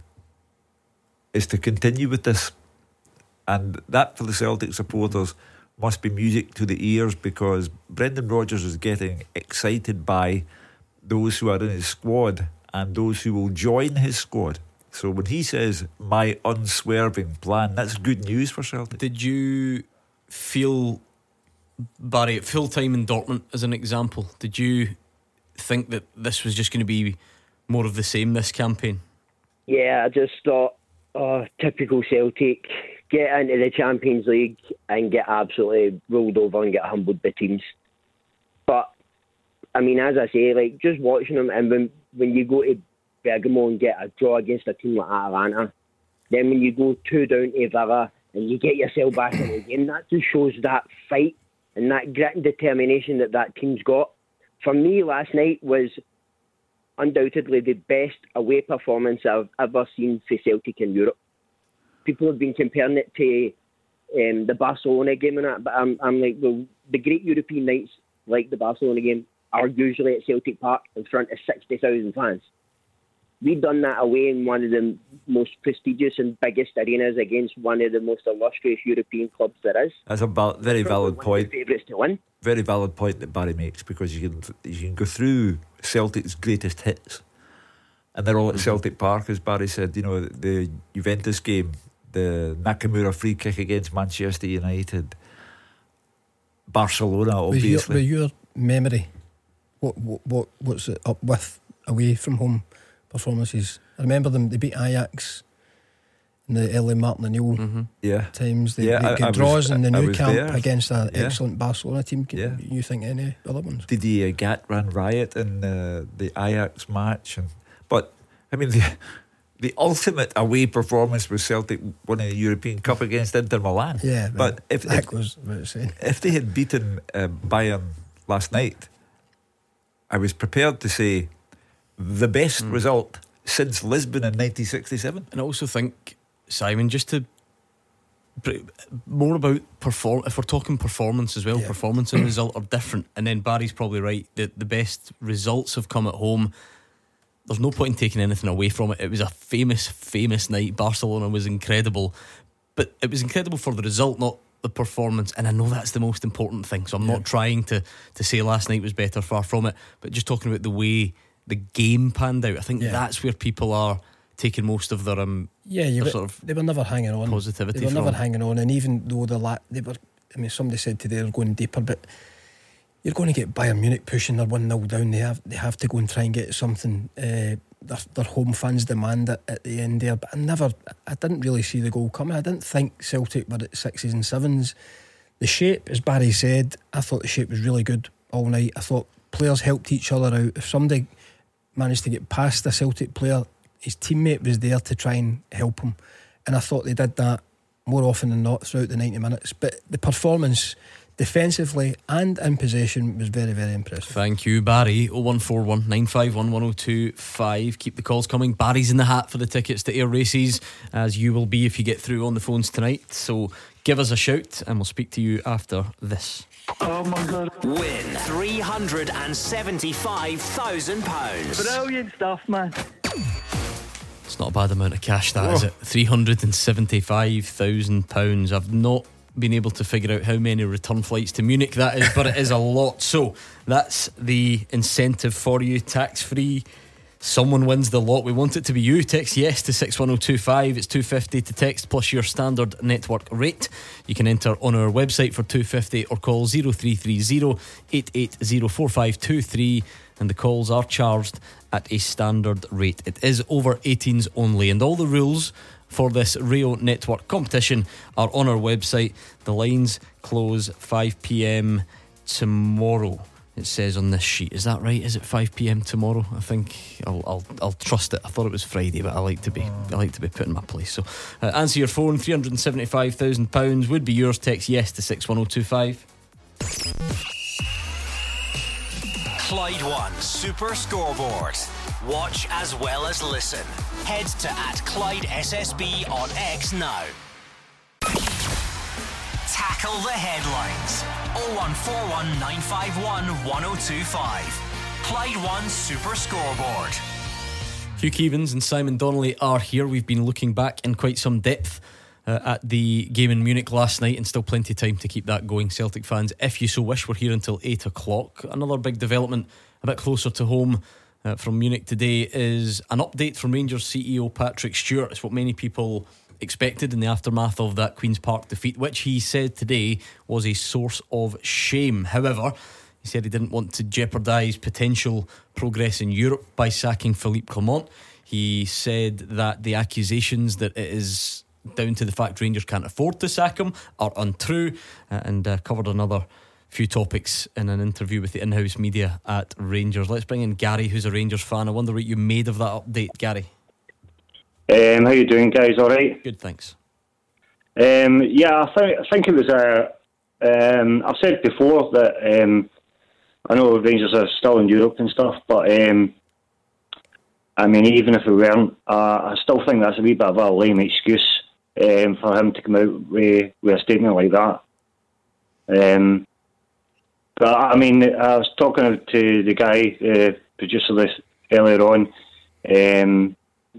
is to continue with this. And that, for the Celtic supporters, must be music to the ears, because Brendan Rodgers is getting excited by those who are in his squad and those who will join his squad. So when he says my unswerving plan, that's good news for Celtic. Did you feel, Barry, at full time in Dortmund as an example, did you think that this was just going to be more of the same this campaign? Yeah, I just thought, oh, typical Celtic. Get into the Champions League and get absolutely rolled over and get humbled by teams. But, I mean, as I say, like, just watching them, and when, when you go to Bergamo and get a draw against a team like Atalanta, then when you go two down to Villa and you get yourself back in the game, that just shows that fight and that grit and determination that that team's got. For me, last night was undoubtedly the best away performance I've ever seen for Celtic in Europe. People have been comparing it to um, the Barcelona game and that, but I'm, I'm like, well, the great European nights like the Barcelona game are usually at Celtic Park in front of sixty thousand fans. We've done that away in one of the most prestigious and biggest arenas against one of the most illustrious European clubs there is. That's a val- very valid point. Favourites to win. Very valid point that Barry makes, because you can you can go through Celtic's greatest hits, and they're all at mm-hmm. Celtic Park, as Barry said. You know, the Juventus game, the Nakamura free kick against Manchester United, Barcelona, obviously. With your, with your memory, what what what what's it up with away from home performances? I remember them. They beat Ajax in the early Martin O'Neill mm-hmm. yeah. times. They, yeah, they I, get I draws was, in the I new camp there. against an yeah. excellent Barcelona team. Can yeah. you think any other ones? Didier Gat ran riot in uh, the Ajax match, and but I mean the the ultimate away performance was Celtic winning the European Cup against Inter Milan. Yeah, but if that if, goes without saying. If they had beaten uh, Bayern last night, I was prepared to say the best mm. result since Lisbon in nineteen sixty-seven. And I also think, Simon, just to more about perform if we're talking performance as well, yeah. performance and result are different. And then Barry's probably right that the best results have come at home. There's no point in taking anything away from it. It was a famous, famous night. Barcelona was incredible, but it was incredible for the result, not the performance. And I know that's the most important thing, so I'm yeah. not trying to to say last night was better, far from it, but just talking about the way the game panned out. I think yeah. that's where people are taking most of their um yeah you their sort of they were never hanging on positivity they were from. never hanging on, and even though the la- they were I mean somebody said today they're going deeper, but you're going to get Bayern Munich pushing their one nil down. They have they have to go and try and get something. Uh, their, their home fans demand it at the end there, but I never I didn't really see the goal coming. I didn't think Celtic were at sixes and sevens. The shape, as Barry said, I thought the shape was really good all night. I thought players helped each other out. If somebody managed to get past a Celtic player, his teammate was there to try and help him, and I thought they did that more often than not throughout the ninety minutes. But the performance defensively and in possession was very, very impressive. Thank you, Barry. oh one four one, nine five one, one oh two five. Keep the calls coming. Barry's in the hat for the tickets to Ayr Races, as you will be if you get through on the phones tonight. So give us a shout and we'll speak to you after this. Oh my God. Win three hundred seventy-five thousand pounds. Brilliant stuff, man. It's not a bad amount of cash, that, oh. is it? three hundred seventy-five thousand pounds. I've not been able to figure out how many return flights to Munich that is, but it is a lot. So that's the incentive for you, tax free. Someone wins the lot. We want it to be you. Text yes to six one oh two five. It's two fifty to text plus your standard network rate. You can enter on our website for two fifty or call zero three three zero, eight eight zero, four five two three, and the calls are charged at a standard rate. It is over eighteens only, and all the rules for this Rio Network competition are on our website. The lines close five p.m. tomorrow, it says on this sheet. Is that right? Is it five p.m. tomorrow? I think I'll I'll, I'll trust it. I thought it was Friday, but I like to be I like to be put in my place. So uh, answer your phone. three hundred seventy-five thousand pounds would be yours. Text yes to six one oh two five. Clyde One Super Scoreboard. Watch as well as listen. Head to at Clyde S S B on X now. Tackle the headlines. oh one four one, nine five one, one oh two five. Clyde One Super Scoreboard. Hugh Keevins and Simon Donnelly are here. We've been looking back in quite some depth uh, at the game in Munich last night, and still plenty of time to keep that going. Celtic fans, if you so wish, we're here until eight o'clock. Another big development a bit closer to home uh, from Munich today is an update from Rangers C E O Patrick Stewart. It's what many people expected in the aftermath of that Queen's Park defeat, which he said today was a source of shame. However, he said he didn't want to jeopardise potential progress in Europe by sacking Philippe Clement. He said that the accusations that it is down to the fact Rangers can't afford to sack him are untrue, uh, and uh, covered another few topics in an interview with the in-house media at Rangers. Let's bring in Gary, who's a Rangers fan. I wonder what you made of that update, Gary. Um, how you doing, guys? All right? Good, thanks. Um, yeah, I think I think it was a. Um, I've said before that um, I know Rangers are still in Europe and stuff, but um, I mean, even if we weren't, uh, I still think that's a wee bit of a lame excuse um, for him to come out with, with a statement like that. Um, but I mean, I was talking to the guy, uh, producer, this earlier on. Um,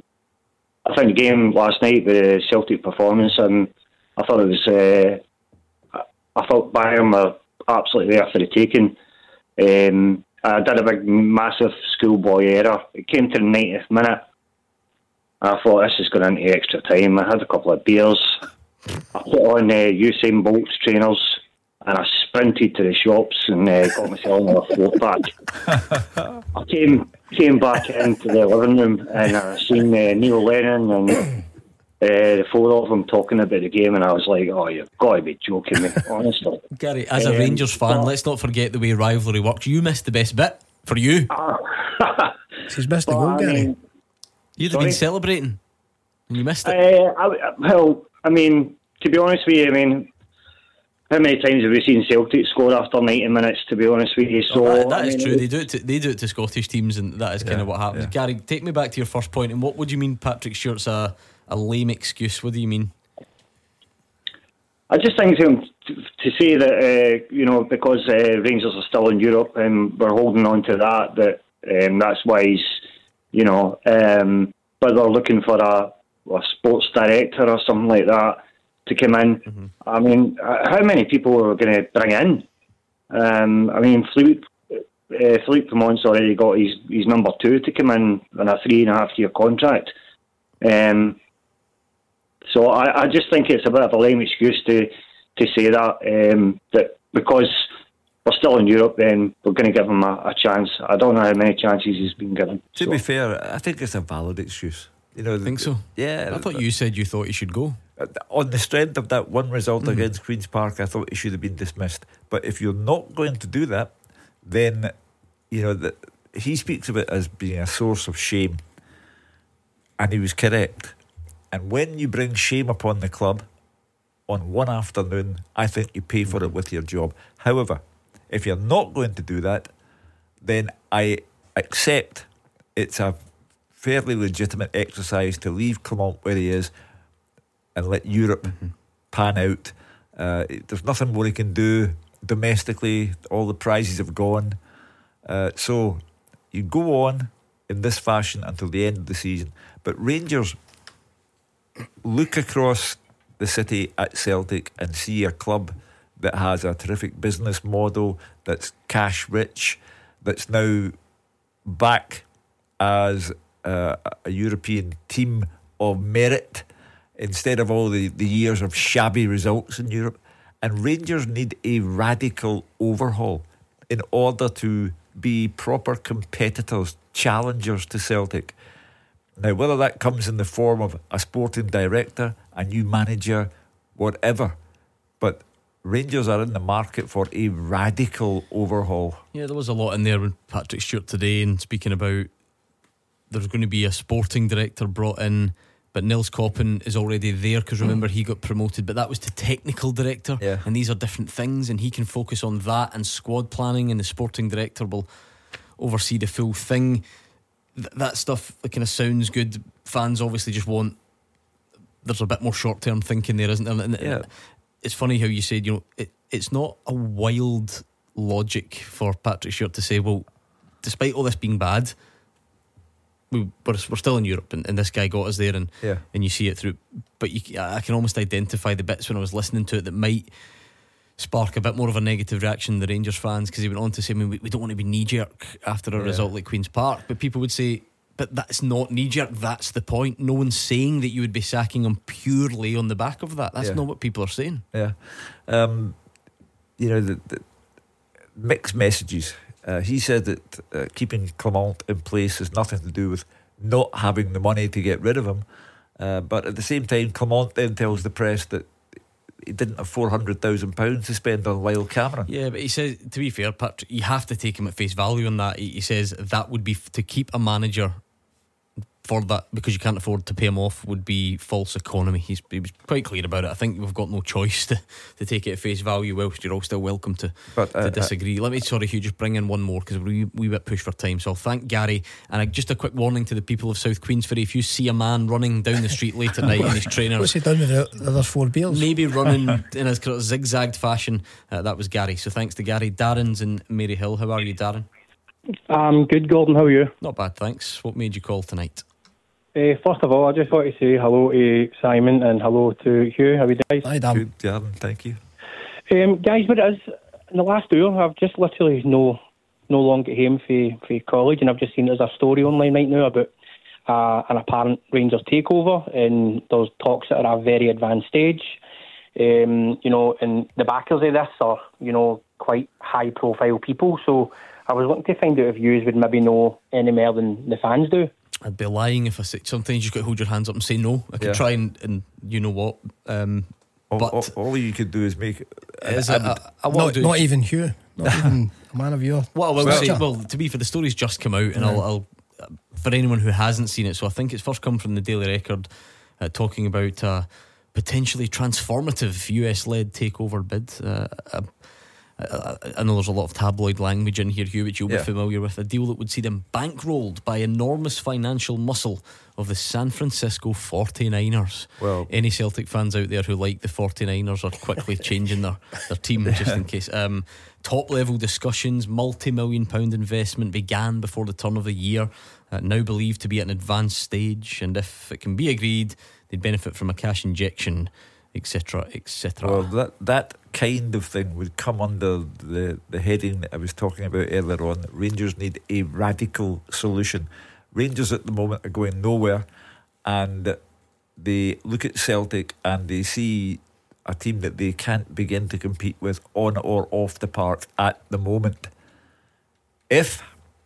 I think the game last night, the Celtic performance, and I thought it was. Uh, I thought Bayern were absolutely there for the taking. Um, I did a big, massive schoolboy error. It came to the ninetieth minute. I thought this is going into extra time. I had a couple of beers. I put on uh, Usain Bolt's trainers, and I sprinted to the shops and uh, got myself another four pack. I came came back into the living room and I seen uh, Neil Lennon and uh, the four of them talking about the game, and I was like, "Oh, you've got to be joking me!" Honestly, Gary, as a um, Rangers fan, but, let's not forget the way rivalry works. You missed the best bit for you. He's missed the goal, Gary. Mean, You'd have been celebrating, and you missed it. Uh, I, well, I mean, to be honest with you, I mean, how many times have we seen Celtic score after ninety minutes, to be honest with you? So oh, that, that I is mean, true. They do it to, they do it to Scottish teams, and that is yeah, kind of what happens. Yeah. Gary, take me back to your first point. And what would you mean Patrick Stewart's a, a lame excuse? What do you mean? I just think to, to say that, uh, you know, because uh, Rangers are still in Europe and we're holding on to that, that um, that's why he's, you know, um, but they're looking for a, a sports director or something like that to come in. Mm-hmm. I mean, how many people are going to bring in? Um, I mean, Philippe, uh, Philippe Clement's already got his, his number two to come in on a three and a half year contract. Um, so I, I just think it's a bit of a lame excuse to, to say that, um, that because we're still in Europe, then we're going to give him a, a chance. I don't know how many chances he's been given. To so. be fair, I think it's a valid excuse. You know, I think so. Yeah, I thought you said you thought he should go. on the strength of that one result Mm-hmm. against Queen's Park, I thought he should have been dismissed. But if you're not going to do that, then, you know, the, he speaks of it as being a source of shame. And he was correct. And when you bring shame upon the club on one afternoon, I think you pay for it with your job. However, if you're not going to do that, then I accept it's a fairly legitimate exercise to leave Clement where he is and let Europe mm-hmm. pan out. Uh, there's nothing more he can do domestically. All the prizes have gone. Uh, so you go on in this fashion until the end of the season. But Rangers look across the city at Celtic and see a club that has a terrific business model, that's cash rich, that's now back as uh, a European team of merit instead of all the, the years of shabby results in Europe. And Rangers need a radical overhaul in order to be proper competitors, challengers to Celtic. Now, whether that comes in the form of a sporting director, a new manager, whatever, but Rangers are in the market for a radical overhaul. Yeah, there was a lot in there with Patrick Stewart today, and speaking about there's going to be a sporting director brought in, but Nils Koppen is already there, because remember he got promoted, but that was to technical director, yeah. and these are different things, and he can focus on that and squad planning, and the sporting director will oversee the full thing. Th- that stuff that kind of sounds good. Fans obviously just want, there's a bit more short term thinking there, isn't there? And, and yeah. It's funny how you said, you know, it, it's not a wild logic for Patrick Stewart to say, well, despite all this being bad, we, we're, we're still in Europe, and, and this guy got us there, and yeah. and you see it through. But you, I can almost identify the bits when I was listening to it that might spark a bit more of a negative reaction in the Rangers fans, because he went on to say, I mean, we, we don't want to be knee-jerk after a yeah. result like Queen's Park, but people would say, but that's not knee-jerk, that's the point. No one's saying that you would be sacking him purely on the back of that. That's yeah. not what people are saying. Yeah. Um, you know, the, the mixed messages. Uh, he said that uh, keeping Clement in place has nothing to do with not having the money to get rid of him. Uh, but at the same time, Clement then tells the press that he didn't have four hundred thousand pounds to spend on Lyle Cameron. Yeah, but he says, to be fair, Patrick, you have to take him at face value on that. He, he says that would be f- to keep a manager for that, because you can't afford to pay him off, would be false economy. He's, he was quite clear about it. I think we've got no choice to, to take it at face value, whilst you're all still welcome to, but, uh, to disagree. Uh, Let me, sorry Hugh, just bring in one more, because we're a wee, wee bit pushed for time. So I'll thank Gary, and I, just a quick warning to the people of South Queensferry: if you see a man running down the street late at night in his trainers, what's he done with the, the other four beers? Maybe running in a kind of zigzagged fashion. Uh, that was Gary. So thanks to Gary. Darren's in Mary Hill. How are you, Darren? I'm good, Gordon. How are you? Not bad, thanks. What made you call tonight? Uh, first of all, I just want to say hello to Simon and hello to Hugh. How are you guys? Hi, Dan. Good, Darren, thank you. Um, guys, what it is, in the last hour, I've just literally no no long got home for, for college, and I've just seen there's a story online right now about uh, an apparent Rangers takeover, and there's talks that are at a very advanced stage. Um, you know, and the backers of this are, you know, quite high-profile people, so I was looking to find out if you would maybe know any more than the fans do. I'd be lying if I said. Sometimes you've got to hold your hands up and say no. I could Yeah. try and, and you know what, um, All, but all, all you could do is make is an it, ad- I, I will Not, do. not even Hugh. Not even a man of your What I will stature. say, well, to be fair, the story's just come out, and Yeah. I'll, I'll for anyone who hasn't seen it. So I think it's first come from the Daily Record, uh, talking about a potentially transformative U S-led takeover bid. Uh, a, I, I know there's a lot of tabloid language in here, Hugh, which you'll Yeah. be familiar with. A deal that would see them bankrolled by enormous financial muscle of the San Francisco forty-niners. Well, Any Celtic fans out there who like the forty-niners are quickly changing their, their team, just in case. Um, top level discussions, multi-million pound investment began before the turn of the year, uh, now believed to be at an advanced stage, and if it can be agreed, they'd benefit from a cash injection, etc, etc. Well, that that kind of thing would come under the, the heading that I was talking about earlier on. Rangers need a radical solution. Rangers at the moment are going nowhere, and they look at Celtic and they see a team that they can't begin to compete with on or off the park at the moment. If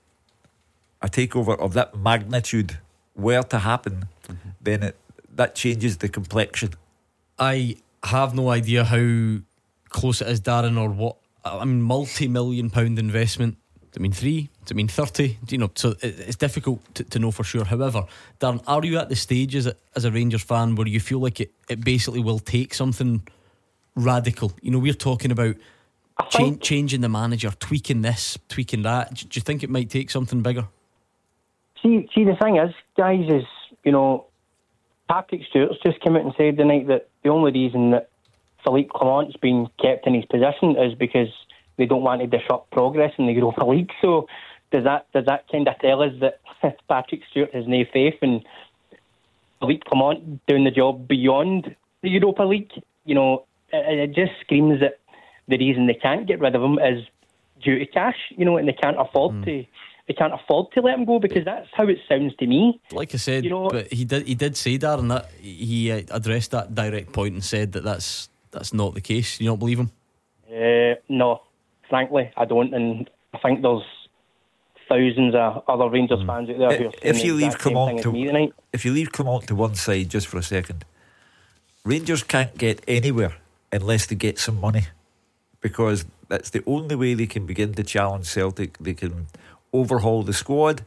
a takeover of that magnitude were to happen, mm-hmm. then it, that changes the complexion I have no idea how close it is, Darren, or what. I mean, multi-million pound investment. Does it mean three? Does it mean thirty? You know, so it, it's difficult to, to know for sure. However, Darren, are you at the stage as a, as a Rangers fan where you feel like it, it basically will take something radical? You know, we're talking about cha- changing the manager, tweaking this, tweaking that. Do, do you think it might take something bigger? See, see, the thing is, guys, is, you know, Patrick Stewart's just come out and said tonight that the only reason that Philippe Clement's been kept in his position is because they don't want to disrupt progress in the Europa League. So does that does that kind of tell us that Patrick Stewart has no faith in Philippe Clement doing the job beyond the Europa League? You know, it, it just screams that the reason they can't get rid of him is due to cash. You know, and they can't afford mm. to. They can't afford to let him go, because that's how it sounds to me. Like I said, you know, but he did he did say, Darren, that he uh, addressed that direct point and said that that's that's not the case. You don't believe him? Uh, no, frankly, I don't, and I think there's thousands of other Rangers mm. fans out there who are saying if you the leave exact same Clement thing as to me tonight. If you leave Clement to one side just for a second, Rangers can't get anywhere unless they get some money, because that's the only way they can begin to challenge Celtic. They can overhaul the squad,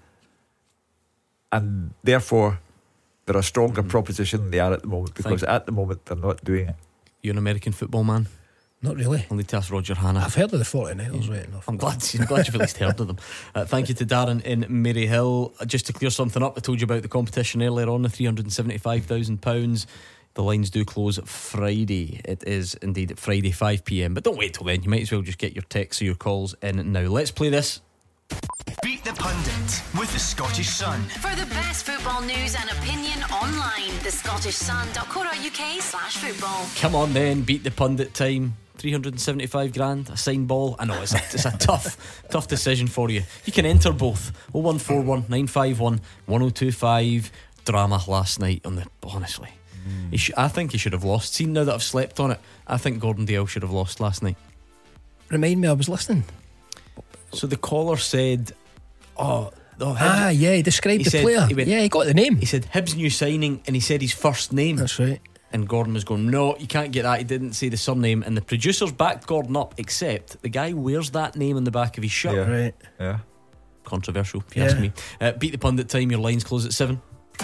and therefore they're a stronger mm-hmm. proposition than they are at the moment, because Thank at the moment they're not doing it. You're an American football man? Not really. I'll need to ask Roger Hannah. I've heard of the forty-niners, right enough. I'm glad, I'm glad you've at least heard of them. Uh, thank you to Darren in Maryhill. Uh, just to clear something up, I told you about the competition earlier on, the three hundred seventy-five thousand pounds. The lines do close Friday. It is indeed Friday, five p.m. But don't wait till then. You might as well just get your texts or your calls in now. Let's play this. Beat the Pundit with the Scottish Sun. For the best football news and opinion online, the Scottish Sun dot co dot uk slash football. Come on then, beat the pundit time. three hundred seventy-five grand, a signed ball. I know it's a, it's a tough tough decision for you. You can enter both. oh one four one, nine five one, one oh two five. Drama last night on the, honestly mm. he sh- I think he should have lost. See, now that I've slept on it, I think Gordon Dale should have lost last night. Remind me, I was listening. So the caller said, oh, oh Hibs, ah yeah he described he the said, player he went, yeah he got the name. He said Hibs new signing, and he said his first name. That's right. And Gordon was going, no, you can't get that. He didn't say the surname. And the producers backed Gordon up, except the guy wears that name on the back of his shirt. Yeah. Right. Yeah. Controversial, if you Yeah. ask me. Uh, beat the pundit time. Your lines close at seven.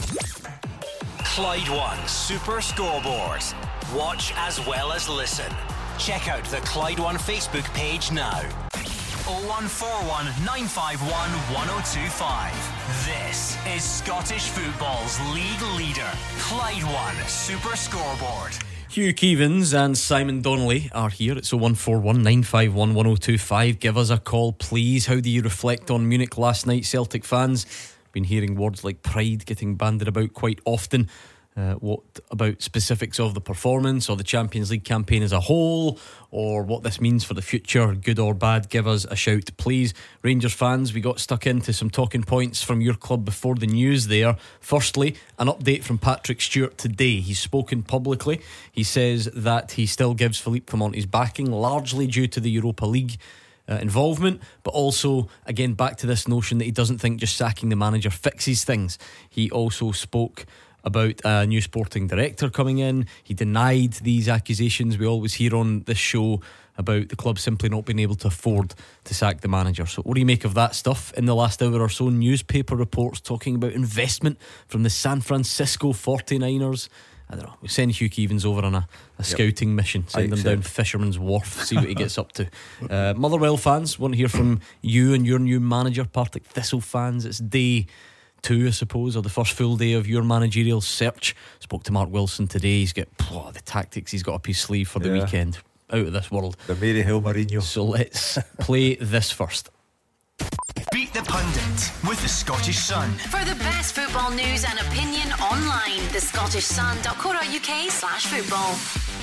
Clyde One Super Scoreboard. Watch as well as listen. Check out the Clyde One Facebook page now. oh one four one, nine five one, one oh two five. This is Scottish football's league leader, Clyde One Super Scoreboard. Hugh Keevins and Simon Donnelly are here. It's oh one four one, nine five one, one oh two five. Give us a call, please. How do you reflect on Munich last night, Celtic fans? Been hearing words like pride getting banded about quite often. Uh, what about specifics of the performance or the Champions League campaign as a whole, or what this means for the future, good or bad? Give us a shout, please. Rangers fans, we got stuck into some talking points from your club before the news there. Firstly, an update from Patrick Stewart today. He's spoken publicly. He says that he still gives Philippe Clement his backing, largely due to the Europa League Uh, involvement, but also again back to this notion that he doesn't think just sacking the manager fixes things. He also spoke about a new sporting director coming in. He denied these accusations we always hear on this show about the club simply not being able to afford to sack the manager. So what do you make of that stuff? In the last hour or so, newspaper reports talking about investment from the San Francisco forty-niners. I don't know, we send Hugh Keevins over on a, a yep. scouting mission. Send him down Fisherman's Wharf, see what he gets up to. uh, Motherwell fans, want to hear from you and your new manager. Partick Thistle fans, it's day two, I suppose, or the first full day of your managerial search. Spoke to Mark Wilson today. He's got oh, the tactics he's got up his sleeve for the yeah. weekend. Out of this world. The Maryhill Mourinho. So let's play this first. Beat the Pundit with the Scottish Sun. For the best football news and opinion online, the Scottish Sun dot co dot uk slash football.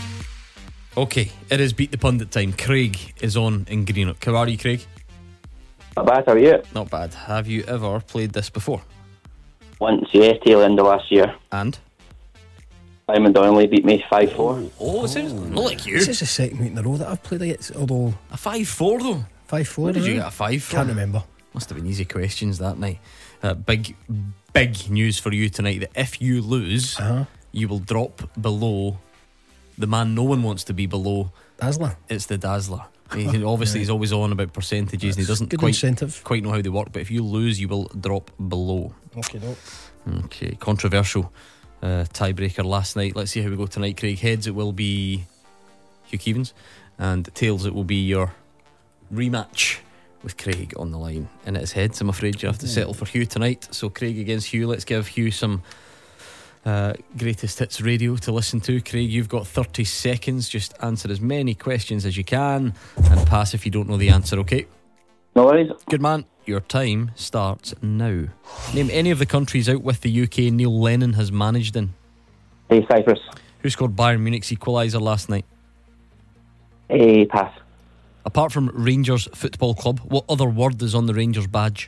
Okay, it is Beat the Pundit time. Craig is on in Greenock. How are you, Craig? Not bad, how are you? Not bad. Have you ever played this before? Once, yeah, tail end of last year. And? Simon Donnelly beat me five four. Oh, oh, it sounds not like you. This is the second week in a row that I've played it, although a five four though. five four. Where did you get a five from? Can't remember. Must have been easy questions that night. uh, Big Big news for you tonight, that if you lose, uh-huh. you will drop below the man no one wants to be below. Dazzler. It's the Dazzler. He, obviously, he's always on about percentages, and he doesn't good quite incentive. quite know how they work. But if you lose, you will drop below. Okay, no. Okay, controversial uh, tiebreaker last night. Let's see how we go tonight, Craig. Heads, it will be Hugh Keevins, and tails, it will be your rematch with Craig on the line. And it's heads, I'm afraid you have to settle for Hugh tonight. So Craig against Hugh. Let's give Hugh some uh, greatest hits radio to listen to. Craig, you've got thirty seconds. Just answer as many questions as you can and pass if you don't know the answer, okay? No worries. Good man. Your time starts now. Name any of the countries out with the U K Neil Lennon has managed in. Hey, Cyprus. Who scored Bayern Munich's equaliser last night? Hey, pass. Apart from Rangers Football Club, what other word is on the Rangers badge?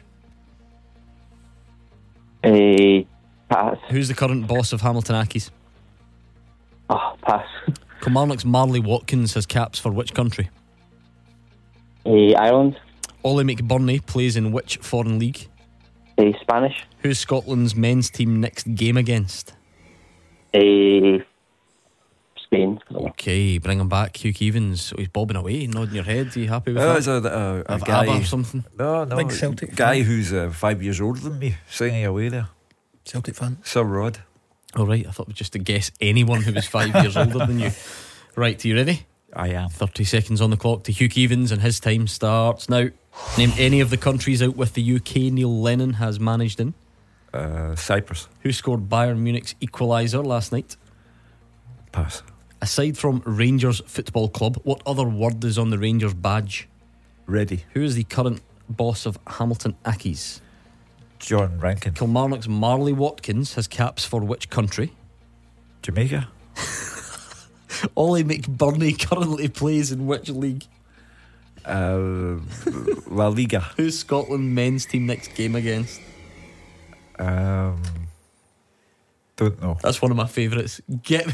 Hey, pass. Who's the current boss of Hamilton Accies? Oh, pass. Kilmarnock's Marley Watkins has caps for which country? Hey, Ireland. Ollie McBurney plays in which foreign league? Hey, Spanish. Who's Scotland's men's team next game against? Hey, Spain. Okay, bring him back, Hugh Keevins. So he's bobbing away, nodding your head. Are you happy with Oh, that? is a, a, a Of guy ABBA or something? No, no, Big Celtic guy fan. who's uh, five years older than me, singing away there. Celtic fan. Sir Rod. All right, I thought it was just to guess anyone who was five years older than you. Right, are you ready? I am. thirty seconds on the clock to Hugh Keevins, and his time starts now. Name any of the countries out with the U K Neil Lennon has managed in. Uh, Cyprus. Who scored Bayern Munich's equaliser last night? Pass. Aside from Rangers Football Club, what other word is on the Rangers badge? Ready. Who is the current boss of Hamilton Accies? John Rankin. Kilmarnock's Marley Watkins has caps for which country? Jamaica. Ollie McBurney currently plays in which league? Uh, La Liga. Who's Scotland men's team next game against? Um, don't know. That's one of my favourites. Get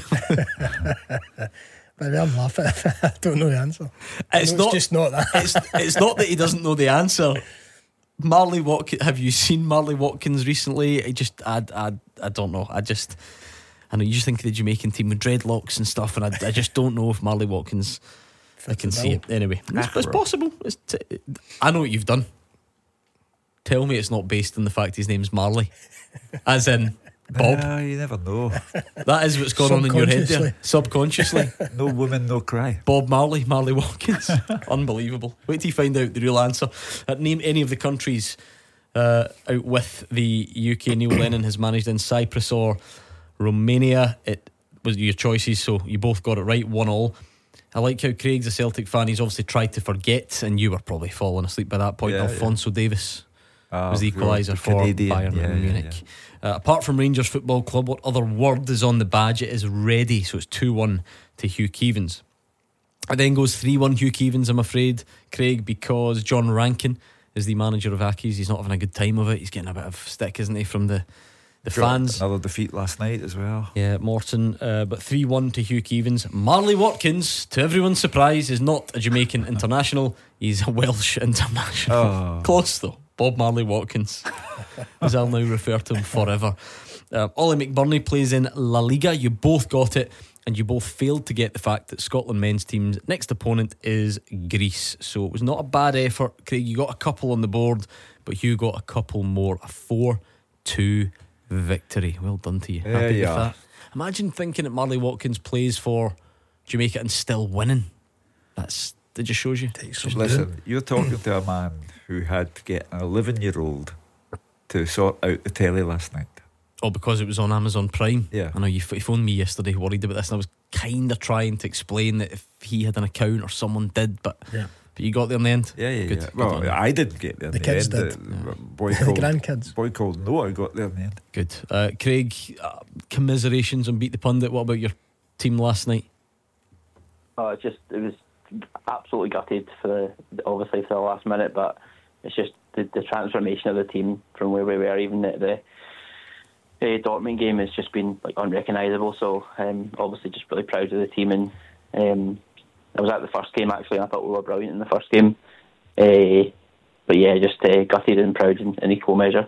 But I'm laughing. I don't know the answer. It's I know not it's just not that. It's, it's not that he doesn't know the answer. Marley Watkins. Have you seen Marley Watkins recently? I just, I, I, I don't know. I just, I know you just think of the Jamaican team with dreadlocks and stuff, and I, I just don't know if Marley Watkins. I can see it anyway. It's, it's possible. It's t- I know what you've done. Tell me it's not based on the fact his name's Marley, as in Bob. Uh, you never know. That is what's going on in your head there. Subconsciously. No woman, no cry. Bob Marley, Marley Watkins. Unbelievable. Wait till you find out the real answer. Uh, name any of the countries uh, out with the U K Neil Lennon has managed in. Cyprus or Romania. It was your choices, so you both got it right. One all. I like how Craig's a Celtic fan. He's obviously tried to forget, and you were probably falling asleep by that point. Yeah, Alfonso yeah. Davis uh, was the equaliser for Canadian, Bayern yeah, Munich. Yeah, yeah. Uh, apart from Rangers Football Club, what other word is on the badge? It is ready, so it's two one to Hugh Keevins. It then goes three one Hugh Keevins, I'm afraid, Craig, because John Rankin is the manager of Accies. He's not having a good time of it. He's getting a bit of stick, isn't he, from the The Got fans. Another defeat last night as well. Yeah, Morton. Uh, but three one to Hugh Keevins. Marley Watkins, to everyone's surprise, is not a Jamaican international. He's a Welsh international. Oh. Close though. Bob Marley Watkins, as I'll now refer to him forever. Uh, Ollie McBurney plays in La Liga. You both got it, and you both failed to get the fact that Scotland men's team's next opponent is Greece. So it was not a bad effort, Craig. You got a couple on the board, but Hugh got a couple more. A four two victory. Well done to you. Yeah, Happy with yeah. that. Imagine thinking that Marley Watkins plays for Jamaica and still winning. That's that just shows you. Listen, you're talking to a man who had to get an eleven year old to sort out the telly last night. Oh, because it was on Amazon Prime. Yeah. I know you, you phoned me yesterday worried about this, and I was kind of trying to explain that if he had an account or someone did, but yeah. But you got there in the end. Yeah, yeah, Good. yeah. Good Well, on you. I didn't get there in The the, kids end. did. The Yeah. boy The called grandkids. boy called Noah got there in the end. Good. Uh, Craig, uh, commiserations on Beat the Pundit. What about your team last night? Oh, it's just it was absolutely gutted for the, obviously for the last minute, but it's just the, the transformation of the team from where we were even at the uh, Dortmund game has just been like unrecognisable. So um, obviously just really proud of the team, and um, I was at the first game actually, and I thought we were brilliant in the first game. Uh, but yeah, just uh, gutted and proud in, in equal measure.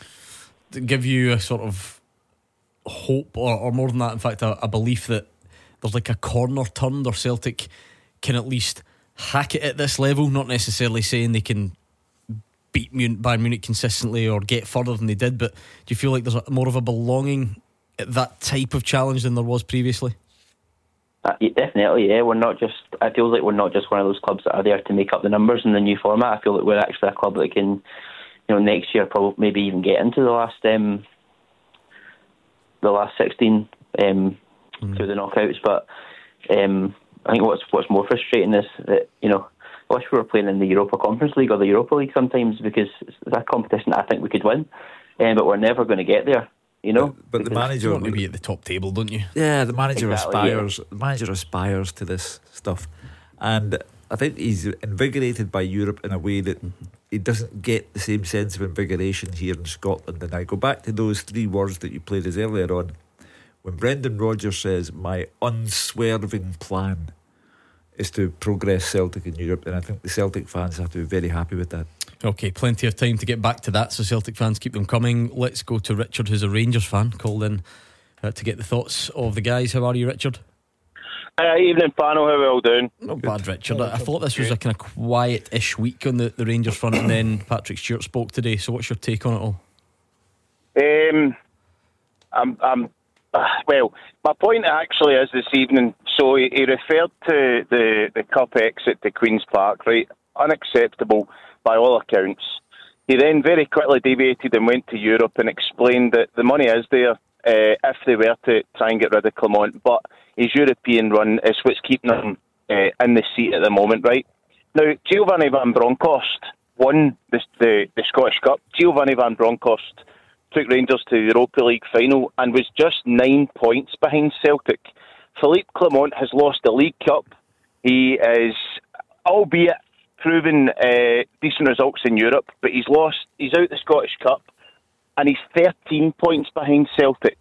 To give you a sort of hope, or, or more than that, in fact, a, a belief that there's like a corner turned, or Celtic can at least hack it at this level? Not necessarily saying they can beat Bayern Munich consistently or get further than they did, but do you feel like there's a, more of a belonging at that type of challenge than there was previously? Uh, yeah, definitely, yeah. We're not just. I feel like we're not just one of those clubs that are there to make up the numbers in the new format. I feel like we're actually a club that can, you know, next year probably maybe even get into the last um, the last sixteen um, mm. through the knockouts. But um, I think what's what's more frustrating is that, you know, I wish we were playing in the Europa Conference League or the Europa League sometimes, because it's a competition I think we could win, um, but we're never going to get there. You know, but, but the manager you want to be at the top table, don't you? Yeah, the manager exactly, aspires. Yeah. The manager aspires to this stuff, and I think he's invigorated by Europe in a way that mm-hmm. he doesn't get the same sense of invigoration here in Scotland. And I go back to those three words that you played us earlier on, when Brendan Rodgers says, "My unswerving plan is to progress Celtic in Europe," and I think the Celtic fans have to be very happy with that. Okay, plenty of time to get back to that, so Celtic fans, keep them coming. Let's go to Richard, who's a Rangers fan, called in uh, to get the thoughts of the guys. How are you, Richard? Uh, evening, panel. How are we all doing? Not bad, Richard. I, I thought this was a kind of quiet-ish week on the, the Rangers front, and then Patrick Stewart spoke today. So what's your take on it all? Um, I'm, I'm, uh, well, my point actually is this evening. So he, he referred to the, the cup exit to Queen's Park, right? Unacceptable by all accounts. He then very quickly deviated and went to Europe and explained that the money is there uh, if they were to try and get rid of Clement, but his European run is what's keeping him uh, in the seat at the moment, right? Now, Giovanni Van Bronckhorst won the, the, the Scottish Cup. Giovanni Van Bronckhorst took Rangers to the Europa League final and was just nine points behind Celtic. Philippe Clement has lost the League Cup. He is, albeit proven uh, decent results in Europe, but he's lost, he's out the Scottish Cup, and he's thirteen points behind Celtic.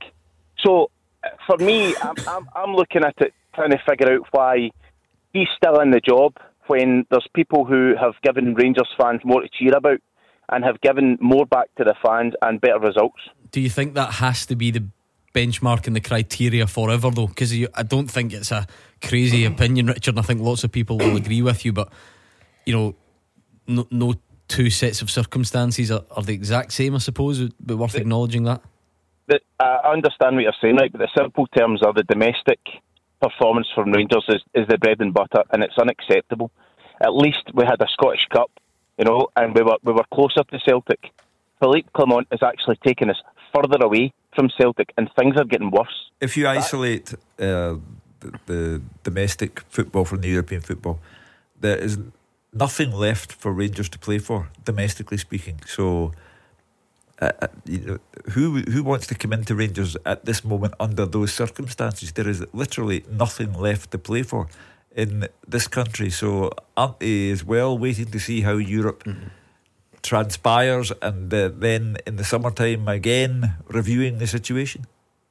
So for me, I'm, I'm, I'm looking at it trying to figure out why he's still in the job when there's people who have given Rangers fans more to cheer about and have given more back to the fans and better results. Do you think that has to be the benchmark and the criteria forever, though? Because I don't think it's a crazy opinion, Richard, and I think lots of people will agree with you, but you know, no, no two sets of circumstances are, are the exact same, I suppose. It would be worth acknowledging that. The, I understand what you're saying, right? But the simple terms are the domestic performance from Rangers is, is the bread and butter, and it's unacceptable. At least we had a Scottish Cup, you know, and we were we were closer to Celtic. Philippe Clement is actually taking us further away from Celtic, and things are getting worse. If you isolate uh, the, the domestic football from the European football, there is nothing left for Rangers to play for, domestically speaking. So, uh, you know, who who wants to come into Rangers at this moment under those circumstances? There is literally nothing left to play for in this country. So, aren't they as well waiting to see how Europe mm-hmm. transpires, and uh, then in the summertime again reviewing the situation?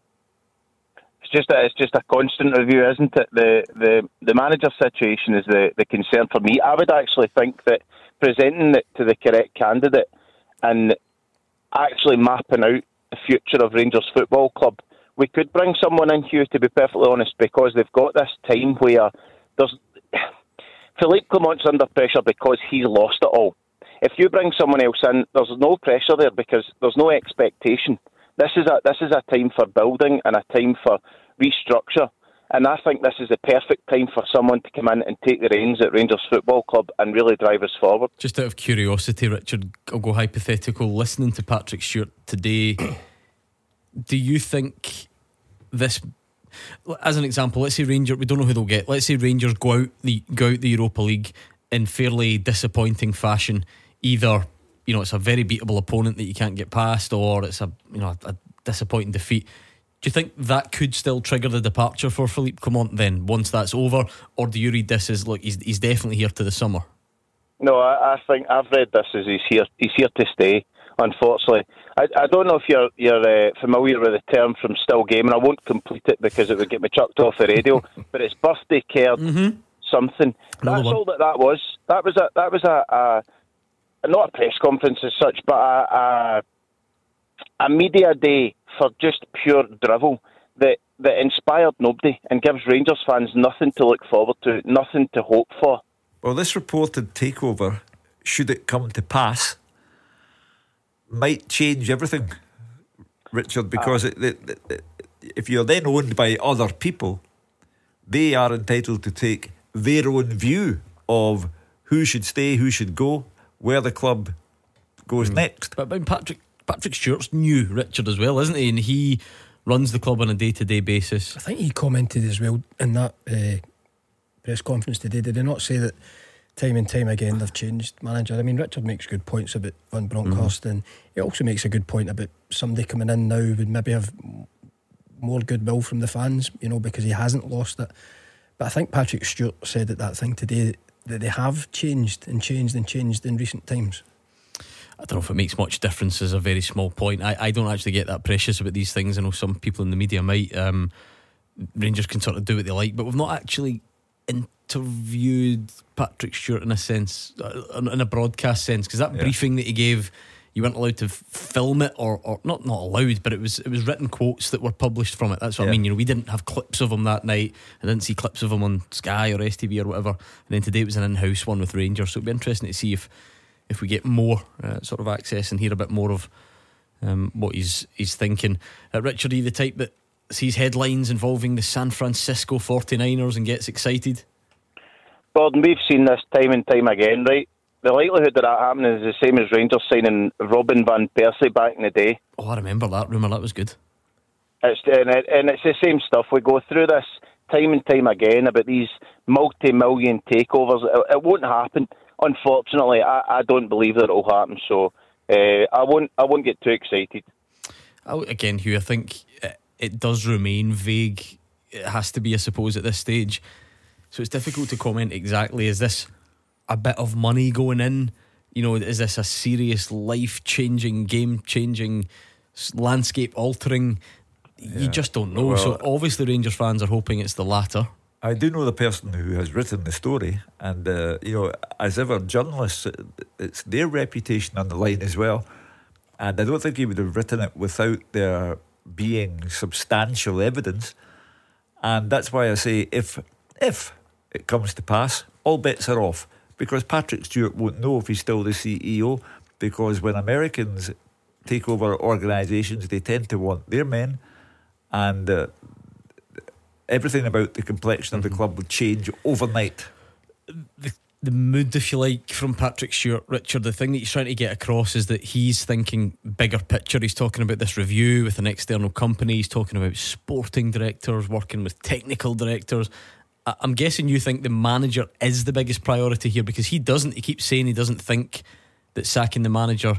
It's just a, it's just a constant review, isn't it? The the the manager situation is the, the concern for me. I would actually think that presenting it to the correct candidate and actually mapping out the future of Rangers Football Club, we could bring someone in, Hugh, to be perfectly honest, because they've got this time where there's Philippe Clement's under pressure because he's lost it all. If you bring someone else in, there's no pressure there because there's no expectation. This is a this is a time for building and a time for restructure, and I think this is the perfect time for someone to come in and take the reins at Rangers Football Club and really drive us forward. Just out of curiosity, Richard, I'll go hypothetical. Listening to Patrick Stewart today, do you think this, as an example, let's say Rangers, we don't know who they'll get. Let's say Rangers go out the go out the Europa League in fairly disappointing fashion, either, you know, it's a very beatable opponent that you can't get past, or it's a, you know, a disappointing defeat. Do you think that could still trigger the departure for Philippe Clement then, once that's over? Or do you read this as, look, he's, he's definitely here to the summer? No, I, I think I've read this as he's here he's here to stay, unfortunately. I, I don't know if you're you're uh, familiar with the term from Still Game, and I won't complete it because it would get me chucked off the radio, but it's birthday card mm-hmm. something. Another That's one. all that that was. That was a, that was a, a not a press conference as such, but a, a, a media day for just pure drivel that that inspired nobody and gives Rangers fans nothing to look forward to, nothing to hope for. Well, this reported takeover, should it come to pass, might change everything, Richard, because uh, it, it, it, if you're then owned by other people, they are entitled to take their own view of who should stay, who should go, where the club goes mm. next. But, but Patrick Patrick Stewart's new, Richard, as well, isn't he? And he runs the club on a day-to-day basis. I think he commented as well in that uh, press conference today. Did he not say that time and time again they've changed manager? I mean, Richard makes good points about Van Bronckhorst, mm. and he also makes a good point about somebody coming in now would maybe have more goodwill from the fans, you know, because he hasn't lost it. But I think Patrick Stewart said at that thing today that they have changed and changed and changed in recent times. I don't know if it makes much difference. Is a very small point. I, I don't actually get that precious about these things. I know some people in the media might. um, Rangers can sort of do what they like, but we've not actually interviewed Patrick Stewart in a sense, in a broadcast sense, because that yeah. briefing that he gave, you weren't allowed to f- film it, or, or not not allowed, but it was it was written quotes that were published from it. That's what yeah. I mean. You know, we didn't have clips of him that night. I didn't see clips of him on Sky or S T V or whatever. And then today it was an in-house one with Rangers, so it'd be interesting to see if if we get more uh, sort of access and hear a bit more of um, what he's he's thinking. Uh, Richard, are you the type that sees headlines involving the San Francisco forty-niners and gets excited? Gordon, we've seen this time and time again, right? The likelihood that that happening is the same as Rangers signing Robin Van Persie back in the day. Oh, I remember that rumour. That was good. It's and, it, and it's the same stuff. We go through this time and time again about these multi-million takeovers. It, it won't happen. Unfortunately, I, I don't believe that it'll happen. So uh, I won't. I won't get too excited. I, again, Hugh, I think it, it does remain vague. It has to be, I suppose, at this stage. So it's difficult to comment exactly. Is this a bit of money going in? You know, is this a serious life-changing, game-changing, landscape-altering? Yeah. You just don't know. Well, so obviously Rangers fans are hoping it's the latter. I do know the person who has written the story, and uh, you know, as ever, journalists, it's their reputation on the line as well. And I don't think he would have written it without there being substantial evidence. And that's why I say, if if it comes to pass, all bets are off, because Patrick Stewart won't know if he's still the C E O, because when Americans take over organisations, they tend to want their men, and uh, everything about the complexion mm-hmm. of the club will change overnight. The, the mood, if you like, from Patrick Stewart, Richard, the thing that he's trying to get across is that he's thinking bigger picture. He's talking about this review with an external company. He's talking about sporting directors, working with technical directors. I, I'm guessing you think the manager is the biggest priority here, because he doesn't. He keeps saying he doesn't think that sacking the manager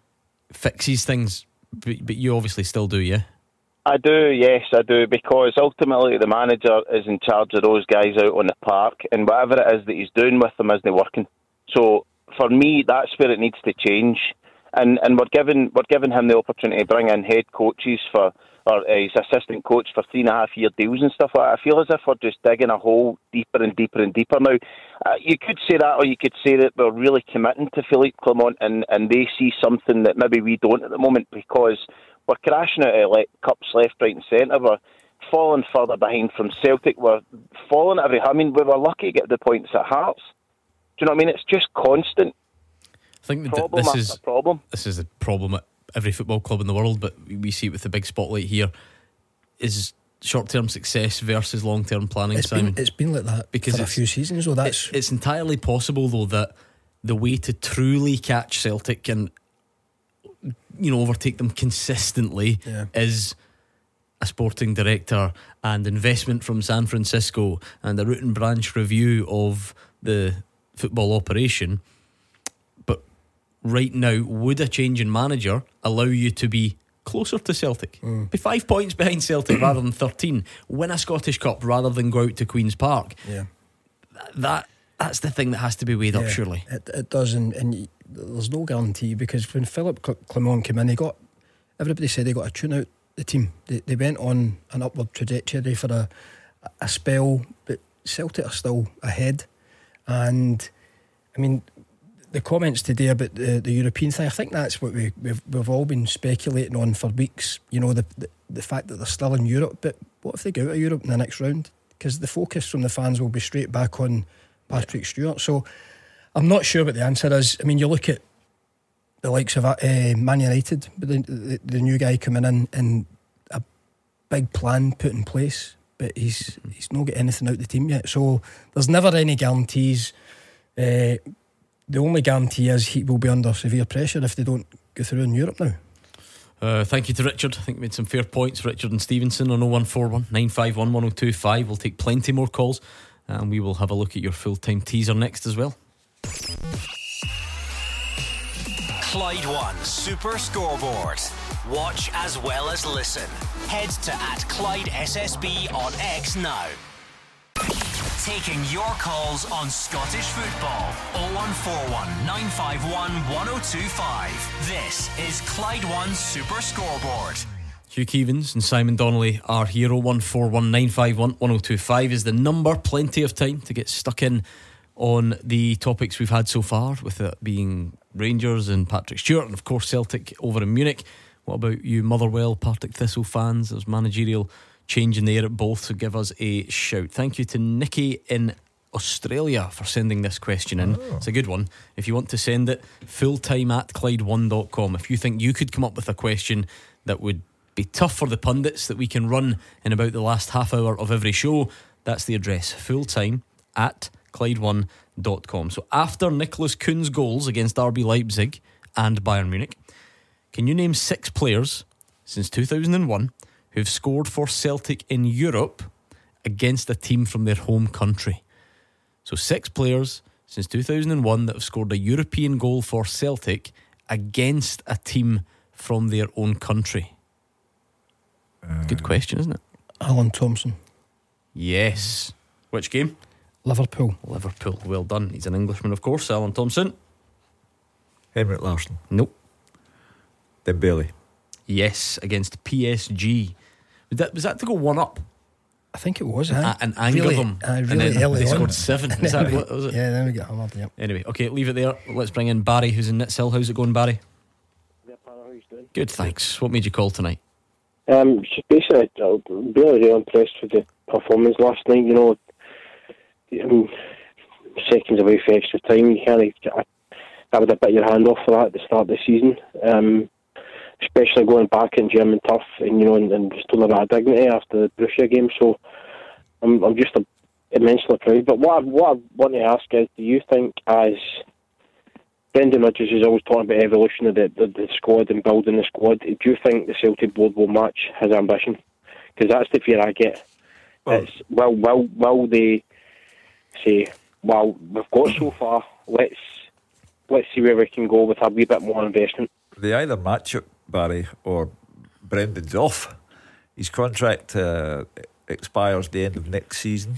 fixes things, but, but you obviously still do, yeah? I do, yes, I do, because ultimately the manager is in charge of those guys out on the park, and whatever it is that he's doing with them isn't working. So for me, that's where it needs to change, and and we're giving we're giving him the opportunity to bring in head coaches for, or uh, his assistant coach for three and a half year deals and stuff like that. I feel as if we're just digging a hole deeper and deeper and deeper now. Uh, you could say that, or you could say that we're really committing to Philippe Clement, and and they see something that maybe we don't at the moment, because we're crashing out of like cups left, right and centre. We're falling further behind from Celtic. We're falling every... I mean, we were lucky to get the points at Hearts. Do you know what I mean? It's just constant. I think problem this is problem. This is a problem at every football club in the world, but we see it with the big spotlight here. Is short-term success versus long-term planning, it's Simon. Been, it's been like that because for a few seasons. So that's it, it's entirely possible, though, that the way to truly catch Celtic and, you know, overtake them consistently yeah. is a sporting director and investment from San Francisco and a root and branch review of the football operation. But right now, would a change in manager allow you to be closer to Celtic, mm. be five points behind Celtic rather than thirteen, win a Scottish Cup rather than go out to Queen's Park? Yeah, that that's the thing that has to be weighed yeah, up, surely. It, it does, and, and there's no guarantee, because when Philippe Clement came in, he got, everybody said he got a tune out the team. They, they went on an upward trajectory for a, a spell, but Celtic are still ahead. And I mean, the comments today about the, the European thing, I think that's what we, we've, we've all been speculating on for weeks. You know, the, the the fact that they're still in Europe, but what if they go out of Europe in the next round? Because the focus from the fans will be straight back on Patrick yeah. Stewart. So I'm not sure what the answer is. I mean, you look at the likes of uh, Man United, but the, the, the new guy coming in and a big plan put in place, but he's he's not got anything out of the team yet. So there's never any guarantees. Uh, the only guarantee is he will be under severe pressure if they don't go through in Europe now. Uh, thank you to Richard. I think we made some fair points. Richard and Stevenson on oh one four one, nine five one, one oh two five. We'll take plenty more calls, and we will have a look at your full-time teaser next as well. Clyde One Super Scoreboard. Watch as well as listen. Head to at Clyde S S B on X now. Taking your calls on Scottish football. oh one four one, nine five one, one oh two five. This is Clyde One Super Scoreboard. Hugh Keevins and Simon Donnelly are here. oh one four one, nine five one, one oh two five is the number. Plenty of time to get stuck in on the topics we've had so far, with it being Rangers and Patrick Stewart, and of course Celtic over in Munich. What about you Motherwell, Partick Thistle fans? There's managerial change in the air at both, so give us a shout. Thank you to Nikki in Australia for sending this question in. Oh. It's a good one. If you want to send it, fulltime at Clyde one dot com. If you think you could come up with a question that would be tough for the pundits that we can run in about the last half hour of every show, that's the address, fulltime at Clyde one dot com. So after Nicholas Kuhn's goals against R B Leipzig and Bayern Munich, can you name six players since two thousand one who've scored for Celtic in Europe against a team from their home country? So six players since two thousand one that have scored a European goal for Celtic against a team from their own country. Uh, Good question, isn't it? Alan Thompson. Yes. Which game? Liverpool. Liverpool. Well done. He's an Englishman, of course. Alan Thompson. Henrik Larsson. Nope. Dembele. Yes, against P S G. Was that, was that to go one up? I think it was. Uh, and anger really, them. Uh, really and then early they on. scored seven. Is that what was it? Yeah, then we got hammered. Yep. Anyway, okay, leave it there. Let's bring in Barry, who's in Nitzel. How's it going, Barry? Yeah, how are you doing? Good, thanks. What made you call tonight? Um, just basically, I'm really, really impressed with the performance last night. You know, um, seconds away for extra time. You can't. I would have bit your hand off for that at the start of the season. Um, especially going back in German turf, and you know, and, and just doing a bit of dignity after the Borussia game. So I'm, I'm just a, immensely proud. But what I, what I want to ask is, do you think, as Brendan Rodgers is always talking about evolution of the, the, the squad and building the squad, do you think the Celtic board will match his ambition? Because that's the fear I get. Well, it's will will will they say, well, we've got so far, let's let's see where we can go with a wee bit more investment. They either match it, Barry, or Brendan's off. His contract uh, expires the end of next season,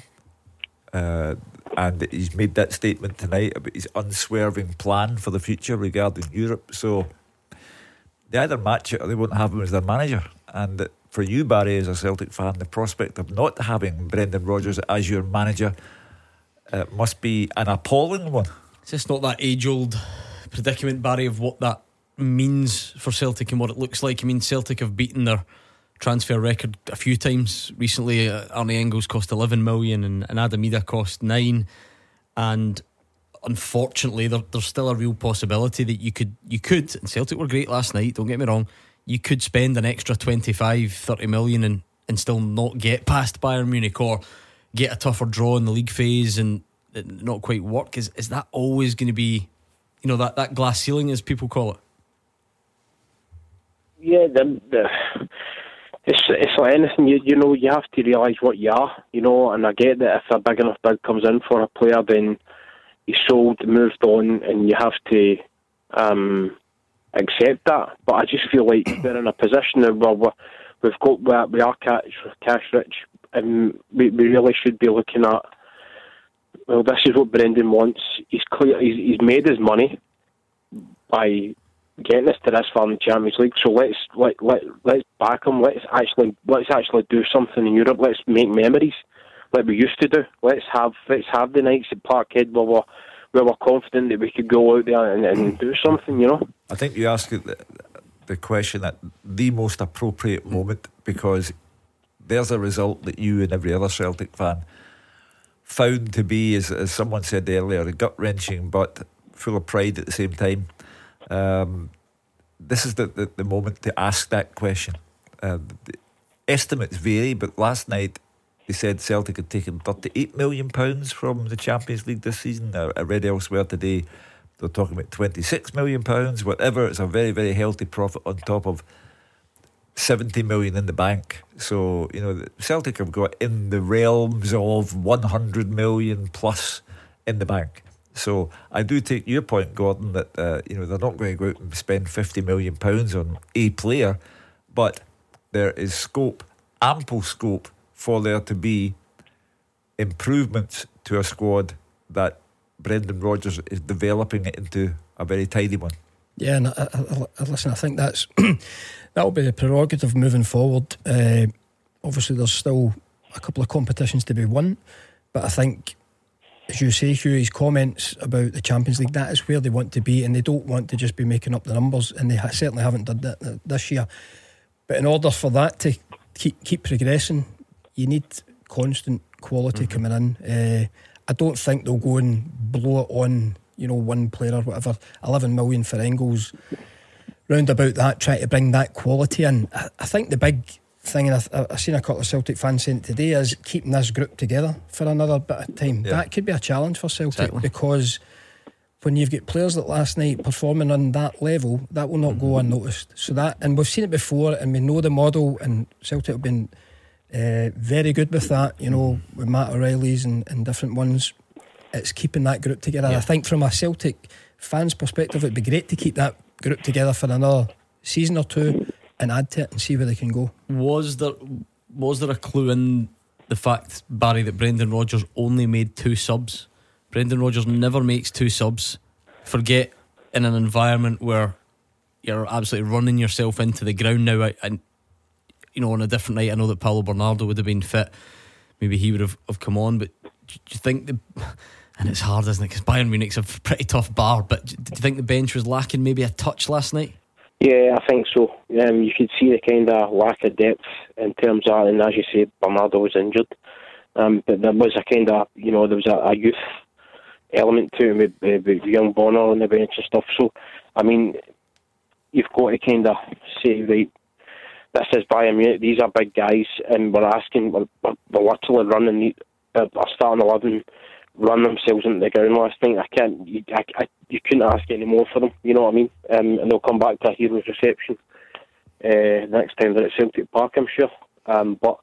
uh, and he's made that statement tonight about his unswerving plan for the future regarding Europe. So they either match it or they won't have him as their manager. And for you, Barry, as a Celtic fan, the prospect of not having Brendan Rodgers as your manager uh, must be an appalling one. It's just not that age-old predicament, Barry, of what that means for Celtic and what it looks like. I mean, Celtic have beaten their transfer record a few times recently. uh, Arne Engels cost eleven million and, and Adam Ida cost nine, and unfortunately there, there's still a real possibility that you could you could and Celtic were great last night, don't get me wrong, you could spend an extra twenty-five, thirty million and, and still not get past Bayern Munich, or get a tougher draw in the league phase and it not quite work. Is, is that always going to be, you know, that, that glass ceiling, as people call it? Yeah, the, the, it's it's like anything. You you know, you have to realise what you are. You know, and I get that if a big enough bid comes in for a player, then he's sold, moved on, and you have to um, accept that. But I just feel like we're in a position where we're, we've got we are, we are cash, cash rich, and we, we really should be looking at, well, this is what Brendan wants. He's clear. He's, he's made his money by getting us to this far in the Champions League. So let's let let let's back him. Let's actually let's actually do something in Europe. Let's make memories like we used to do. Let's have let's have the nights at Parkhead where we're where we're confident that we could go out there and, and do something. You know. I think you asked the, the question at the most appropriate moment, because there's a result that you and every other Celtic fan found to be, as, as someone said earlier, gut-wrenching but full of pride at the same time. Um, this is the, the, the moment to ask that question. Uh, the estimates vary, but last night they said Celtic had taken thirty-eight million pounds from the Champions League this season. I, I read elsewhere today they're talking about twenty-six million pounds. Whatever, it's a very, very healthy profit on top of seventy million in the bank. So, you know, Celtic have got in the realms of one hundred million plus in the bank. So I do take your point, Gordon, that uh, you know, they're not going to go out and spend fifty million pounds on a player, but there is scope, ample scope, for there to be improvements to a squad that Brendan Rodgers is developing it into a very tidy one. Yeah, and I, I, I, listen, I think that's that will be the prerogative moving forward. Uh, obviously, there's still a couple of competitions to be won, but I think, as you say, Hugh, his comments about the Champions League, that is where they want to be, and they don't want to just be making up the numbers, and they ha- certainly haven't done that this year. But in order for that to keep keep progressing, you need constant quality mm-hmm. coming in. Uh, I don't think they'll go and blow it on, you know, one player or whatever. eleven million for Engels, round about that, try to bring that quality in. I, I think the big thing, and I've, I've seen a couple of Celtic fans saying it today, is keeping this group together for another bit of time. Yeah. That could be a challenge for Celtic, certainly, because when you've got players that last night performing on that level, that will not mm-hmm. go unnoticed. So that, and we've seen it before, and we know the model, and Celtic have been uh, very good with that, you know, with Matt O'Reilly's and, and different ones. It's keeping that group together. Yeah. I think from a Celtic fans' perspective, it'd be great to keep that group together for another season or two and add to it and see where they can go. Was there was there a clue in the fact, Barry, that Brendan Rodgers only made two subs? Brendan Rodgers never makes two subs. Forget in an environment where you're absolutely running yourself into the ground now. And, you know, on a different night, I know that Paulo Bernardo would have been fit. Maybe he would have, have come on. But do you think the... And it's hard, isn't it? Because Bayern Munich's a pretty tough bar. But do you think the bench was lacking maybe a touch last night? Yeah, I think so. Um, you could see the kind of lack of depth in terms of, and as you say, Bernardo was injured. Um, but there was a kind of, you know, there was a, a youth element to it with, with, with young Bonner on the bench and stuff. So, I mean, you've got to kind of say, right, this is Bayern Munich, these are big guys, and we're asking, we're, we're, we're literally running the, uh, our starting eleven run themselves into the ground last night. I can't, you, I, I, you couldn't ask any more for them, you know what I mean? Um, and they'll come back to a hero's reception uh, next time they're at Celtic Park, I'm sure. Um, but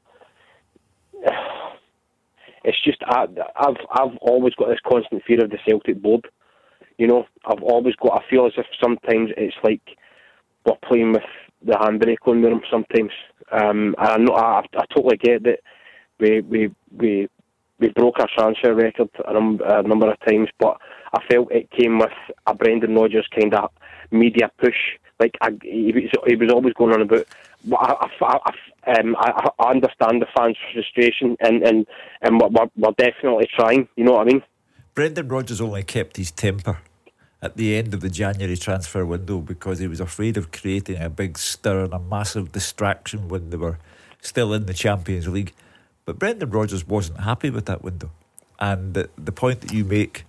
uh, it's just, I, I've I've always got this constant fear of the Celtic board, you know. I've always got, I feel as if sometimes it's like we're playing with the handbrake on them sometimes. Um, and I, know, I, I totally get that we we we We broke our transfer record a, num- a number of times, but I felt it came with a Brendan Rodgers kind of media push. Like I, he, was, he was always going on about. I, I, I, um, I, I understand the fans' frustration, and and and we're, we're definitely trying. You know what I mean? Brendan Rodgers only kept his temper at the end of the January transfer window because he was afraid of creating a big stir and a massive distraction when they were still in the Champions League. But Brendan Rodgers wasn't happy with that window. And the, the point that you make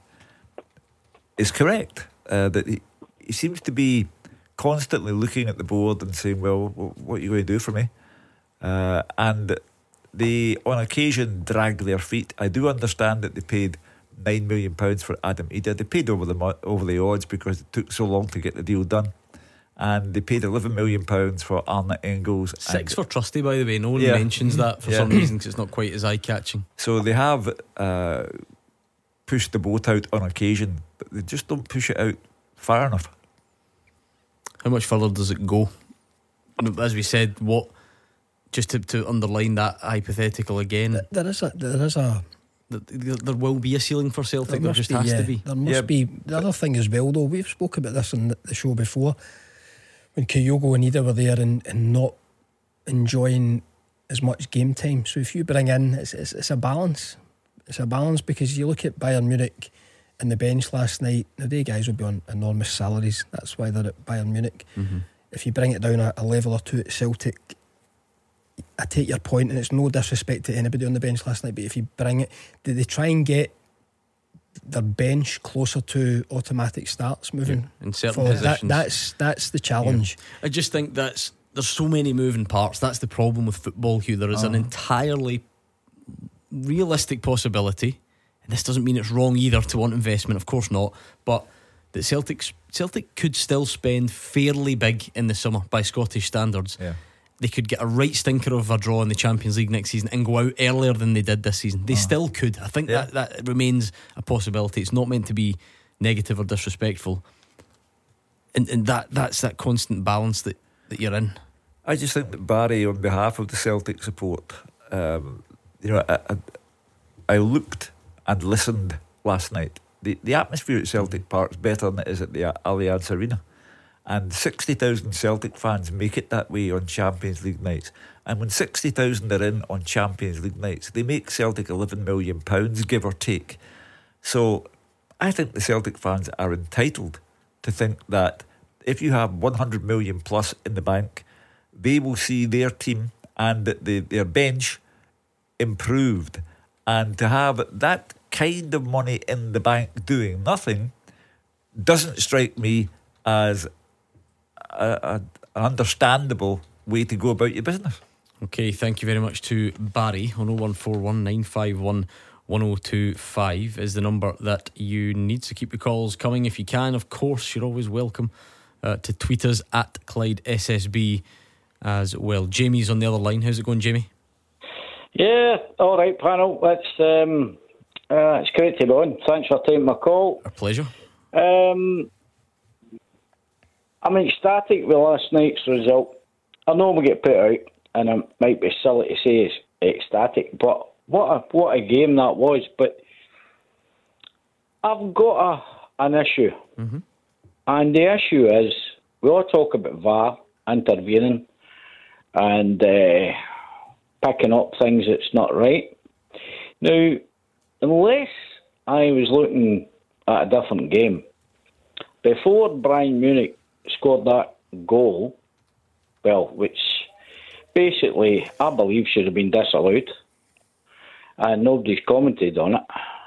is correct. Uh, that he, he seems to be constantly looking at the board and saying, well, what are you going to do for me? Uh, and they, on occasion, drag their feet. I do understand that they paid nine million pounds for Adam Idah. They paid over the over the odds because it took so long to get the deal done. And they paid eleven million pounds for Arne Engels. Six for Trusty, by the way. No one yeah. mentions that for yeah. some reason because it's not quite as eye-catching. So they have uh, pushed the boat out on occasion, but they just don't push it out far enough. How much further does it go? As we said, what just to, to underline that hypothetical again, there is a there is a there, there will be a ceiling for Celtic. There, there just be, has yeah. to be. There must yeah. be. The other thing as well, though, we've spoken about this on the show before. When Kyogo and Ida were there and, and not enjoying as much game time. So if you bring in, it's, it's, it's a balance. It's a balance because you look at Bayern Munich and the bench last night, now they guys will be on enormous salaries. That's why they're at Bayern Munich. Mm-hmm. If you bring it down a, a level or two at Celtic, I take your point, and it's no disrespect to anybody on the bench last night, but if you bring it, did they try and get their bench closer to automatic starts moving yeah, in certain forward? positions? That, that's that's the challenge. Yeah. I just think that's there's so many moving parts. That's the problem with football, Hugh. There is uh. an entirely realistic possibility, and this doesn't mean it's wrong either to want investment, of course not, but that Celtic Celtic could still spend fairly big in the summer by Scottish standards. Yeah. They could get a right stinker of a draw in the Champions League next season and go out earlier than they did this season. They uh. still could. I think yeah. that, that remains a possibility. It's not meant to be negative or disrespectful, and, and that that's that constant balance that, that you're in. I just think that Barry, on behalf of the Celtic support, um, you know, I, I, I looked and listened last night. The the atmosphere at Celtic Park is better than it is at the Allianz Arena, and sixty thousand Celtic fans make it that way on Champions League nights. And when sixty thousand are in on Champions League nights, they make Celtic eleven million pounds, give or take. So I think the Celtic fans are entitled to think that if you have one hundred million plus in the bank, they will see their team and the, their bench improved. And to have that kind of money in the bank doing nothing doesn't strike me as a, a, an understandable way to go about your business. Okay, thank you very much to Barry. On oh one four one nine five one one oh two five is the number that you need, so keep your calls coming if you can. Of course, you're always welcome uh, to tweet us at Clyde S S B as well. Jamie's on the other line. How's it going, Jamie? Yeah, all right, panel. It's um, uh, it's great to be on. Thanks for taking my call. A pleasure. Um, I'm ecstatic with last night's result. I know we get put out, and it might be silly to say it's ecstatic, but what a what a game that was. But I've got a an issue, mm-hmm. and the issue is we all talk about V A R intervening and uh, picking up things that's not right. Now, unless I was looking at a different game, before Bayern Munich scored that goal, well, which basically I believe should have been disallowed, and nobody's commented on it,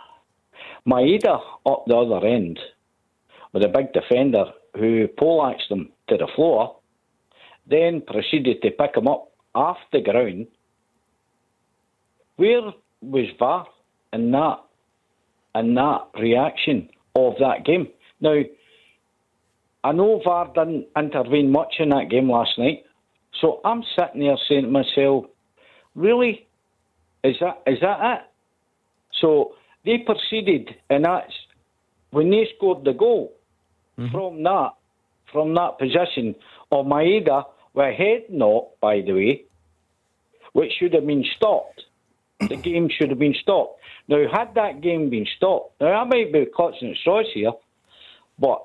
Maeda up the other end with a big defender who poleaxed him to the floor, then proceeded to pick him up off the ground. Where was V A R in that, in that reaction of that game? Now, I know V A R didn't intervene much in that game last night, so I'm sitting there saying to myself, really? Is that is that it? So they proceeded, and that's when they scored the goal mm-hmm. from that from that position of Maeda with a head knock, by the way, which should have been stopped. The game should have been stopped. Now, had that game been stopped, now I might be clutching at straws here, but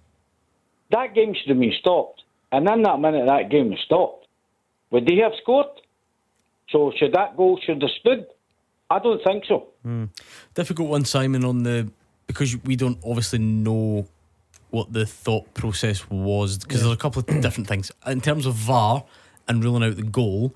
that game should have been stopped. And in that minute that game was stopped, would they have scored? So should that goal should have stood? I don't think so. Mm. Difficult one, Simon, on the because we don't obviously know what the thought process was, because yeah. there's a couple of different things in terms of V A R and ruling out the goal.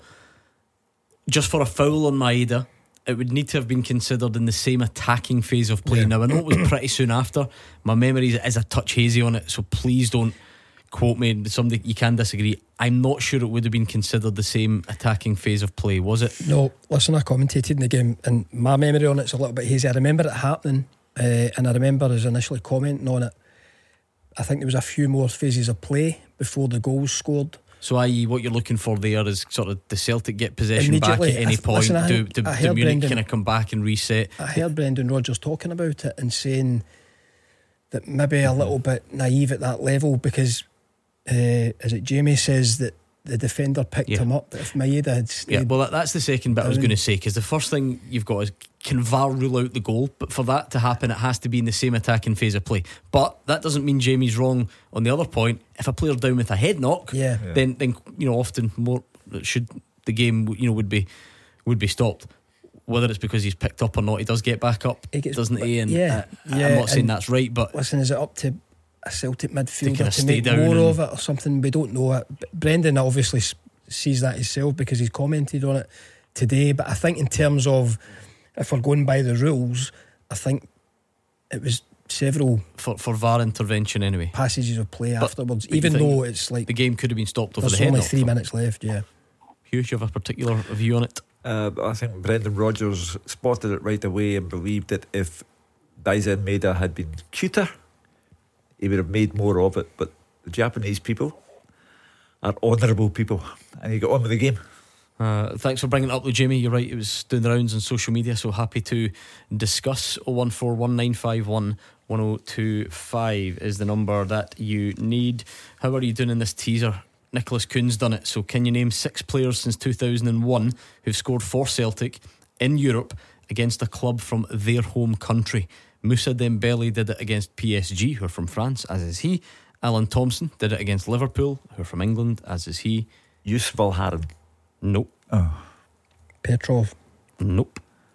Just for a foul on Maeda, it would need to have been considered in the same attacking phase of play. Yeah. Now, I know it was pretty soon after. My memory is a touch hazy on it, so please don't quote me. Somebody, you can disagree. I'm not sure it would have been considered the same attacking phase of play, was it? No, listen, I commentated in the game, and my memory on it's a little bit hazy. I remember it happening, uh, and I remember us initially commenting on it. I think there was a few more phases of play before the goals scored. So, that is, what you're looking for there is sort of the Celtic get possession back at any th- point. Listen, I, do do, I do Munich Brendan, kind of come back and reset? I heard Brendan Rodgers talking about it and saying that maybe a little bit naive at that level, because uh, is it Jamie says that the defender picked yeah. him up, that if Maeda had stayed. Yeah, well, that, that's the second bit I was going to say, because the first thing you've got is, can V A R rule out the goal? But for that to happen, it has to be in the same attacking phase of play. But that doesn't mean Jamie's wrong on the other point. If a player down with a head knock, yeah. Yeah. then then you know often more should the game you know would be would be stopped. Whether it's because he's picked up or not, he does get back up, he gets, doesn't he? And yeah, uh, yeah, I'm not saying that's right, but listen, is it up to a Celtic midfielder to, to make more of it or something? We don't know it. Brendan obviously sees that himself because he's commented on it today. But I think in terms of, if we're going by the rules, I think it was several for for V A R intervention anyway. Passages of play but, afterwards, but even though it's like the game could have been stopped over the head. There's only knock, three minutes left. Yeah. Hugh, you have a particular view on it? Uh, I think Brendan Rodgers spotted it right away and believed that if Daizen Maeda had been cuter, he would have made more of it. But the Japanese people are honourable people, and he got on with the game. Uh, thanks for bringing it up with Jamie. You're right, it was doing the rounds on social media, so happy to discuss. Oh one four one nine five one one oh two five is the number that you need. How are you doing in this teaser? Nicholas Kuhn's done it. So can you name six players since two thousand one who've scored for Celtic in Europe against a club from their home country? Moussa Dembele did it against P S G, who are from France, as is he. Alan Thompson did it against Liverpool, who are from England, as is he. Yusuf Al-Haran. Nope. Oh. Petrov. Nope.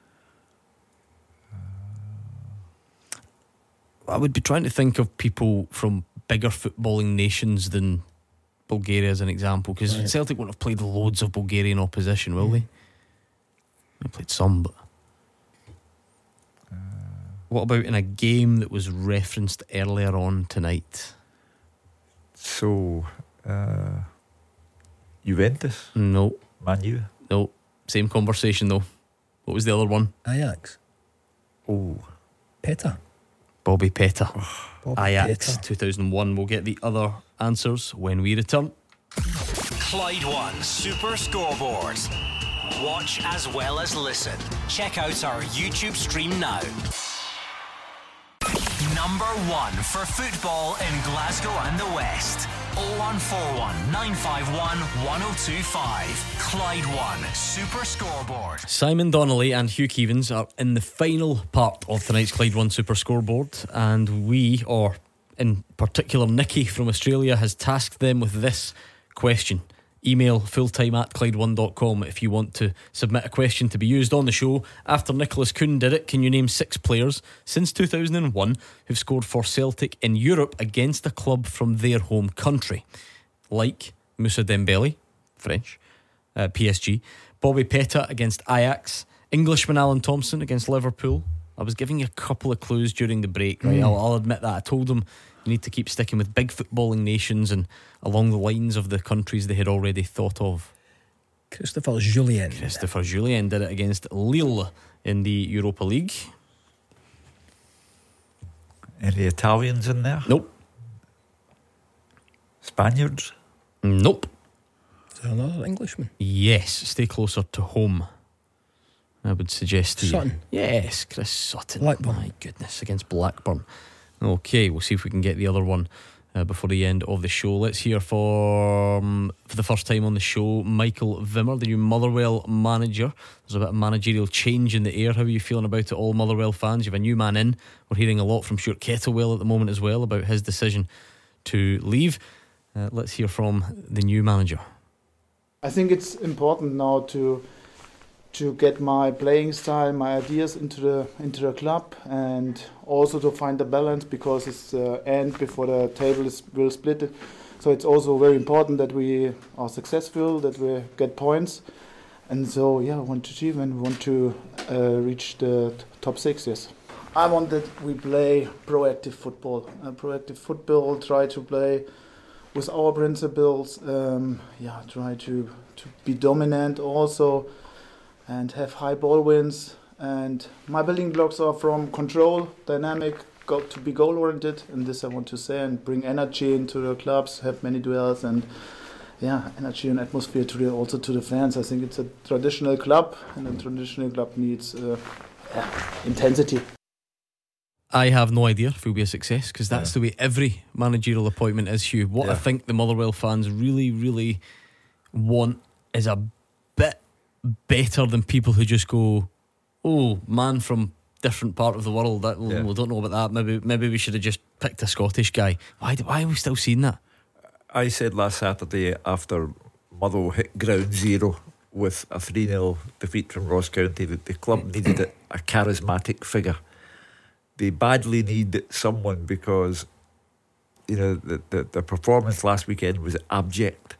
I would be trying to think of people from bigger footballing nations than Bulgaria as an example, because right. Celtic won't have played loads of Bulgarian opposition, will mm. they? They played some, but uh, what about in a game that was referenced earlier on tonight? So uh, Juventus? No. Man U? No. Same conversation though. What was the other one? Ajax. Oh. Peta. Bobby Peta. Oh. Bobby Ajax Peta. two thousand one. We'll get the other answers when we return. Clyde One Super Scoreboard. Watch as well as listen. Check out our YouTube stream now. Number one for football in Glasgow and the West. oh one four one nine five one one oh two five. Clyde One Super Scoreboard. Simon Donnelly and Hugh Keevins are in the final part of tonight's Clyde One Super Scoreboard, and we, or in particular Nicky from Australia, has tasked them with this question. Email fulltime at Clyde one dot com if you want to submit a question to be used on the show. After Nicholas Kuhn did it, can you name six players since two thousand one who've scored for Celtic in Europe against a club from their home country? Like Moussa Dembele, French, uh, P S G. Bobby Peta against Ajax. Englishman Alan Thompson against Liverpool. I was giving you a couple of clues during the break, right? Mm. I'll, I'll admit that. I told them you need to keep sticking with big footballing nations and along the lines of the countries they had already thought of. Christopher Julien. Christopher Julien did it against Lille in the Europa League. Any Italians in there? Nope. Spaniards? Nope. Is there another Englishman? Yes, stay closer to home, I would suggest to Sutton. you. Yes, Chris Sutton. Blackburn. My goodness, against Blackburn. Okay, we'll see if we can get the other one uh, before the end of the show. Let's hear from, for the first time on the show, Michael Vimmer, the new Motherwell manager. There's a bit of managerial change in the air. How are you feeling about it, all Motherwell fans? You have a new man in. We're hearing a lot from Stuart Kettlewell at the moment as well about his decision to leave. Uh, let's hear from the new manager. I think it's important now to to get my playing style, my ideas into the into the club, and also to find the balance, because it's the end before the table is will split it. So it's also very important that we are successful, that we get points, and so yeah, I want to achieve and we want to uh, reach the t- top six. Yes, I want that we play proactive football. Uh, proactive football. Try to play with our principles. Um, yeah, try to to be dominant also, and have high ball wins. And my building blocks are from control, dynamic, go to be goal oriented, and this I want to say, and bring energy into the clubs, have many duels, and yeah, energy and atmosphere to the, also to the fans. I think it's a traditional club, and a traditional club needs uh, yeah, intensity. I have no idea if it will be a success, because that's yeah. the way every managerial appointment is, Hugh. What yeah. I think the Motherwell fans really, really want is a bit better than people who just go, oh, man from different part of the world, that yeah. we don't know about that, maybe maybe we should have just picked a Scottish guy. Why, do, why are we still seeing that? I said last Saturday, after Motherwell hit ground zero with a three nil defeat from Ross County, that the club needed a, a charismatic figure. They badly need someone, because you know the, the, the performance last weekend was abject.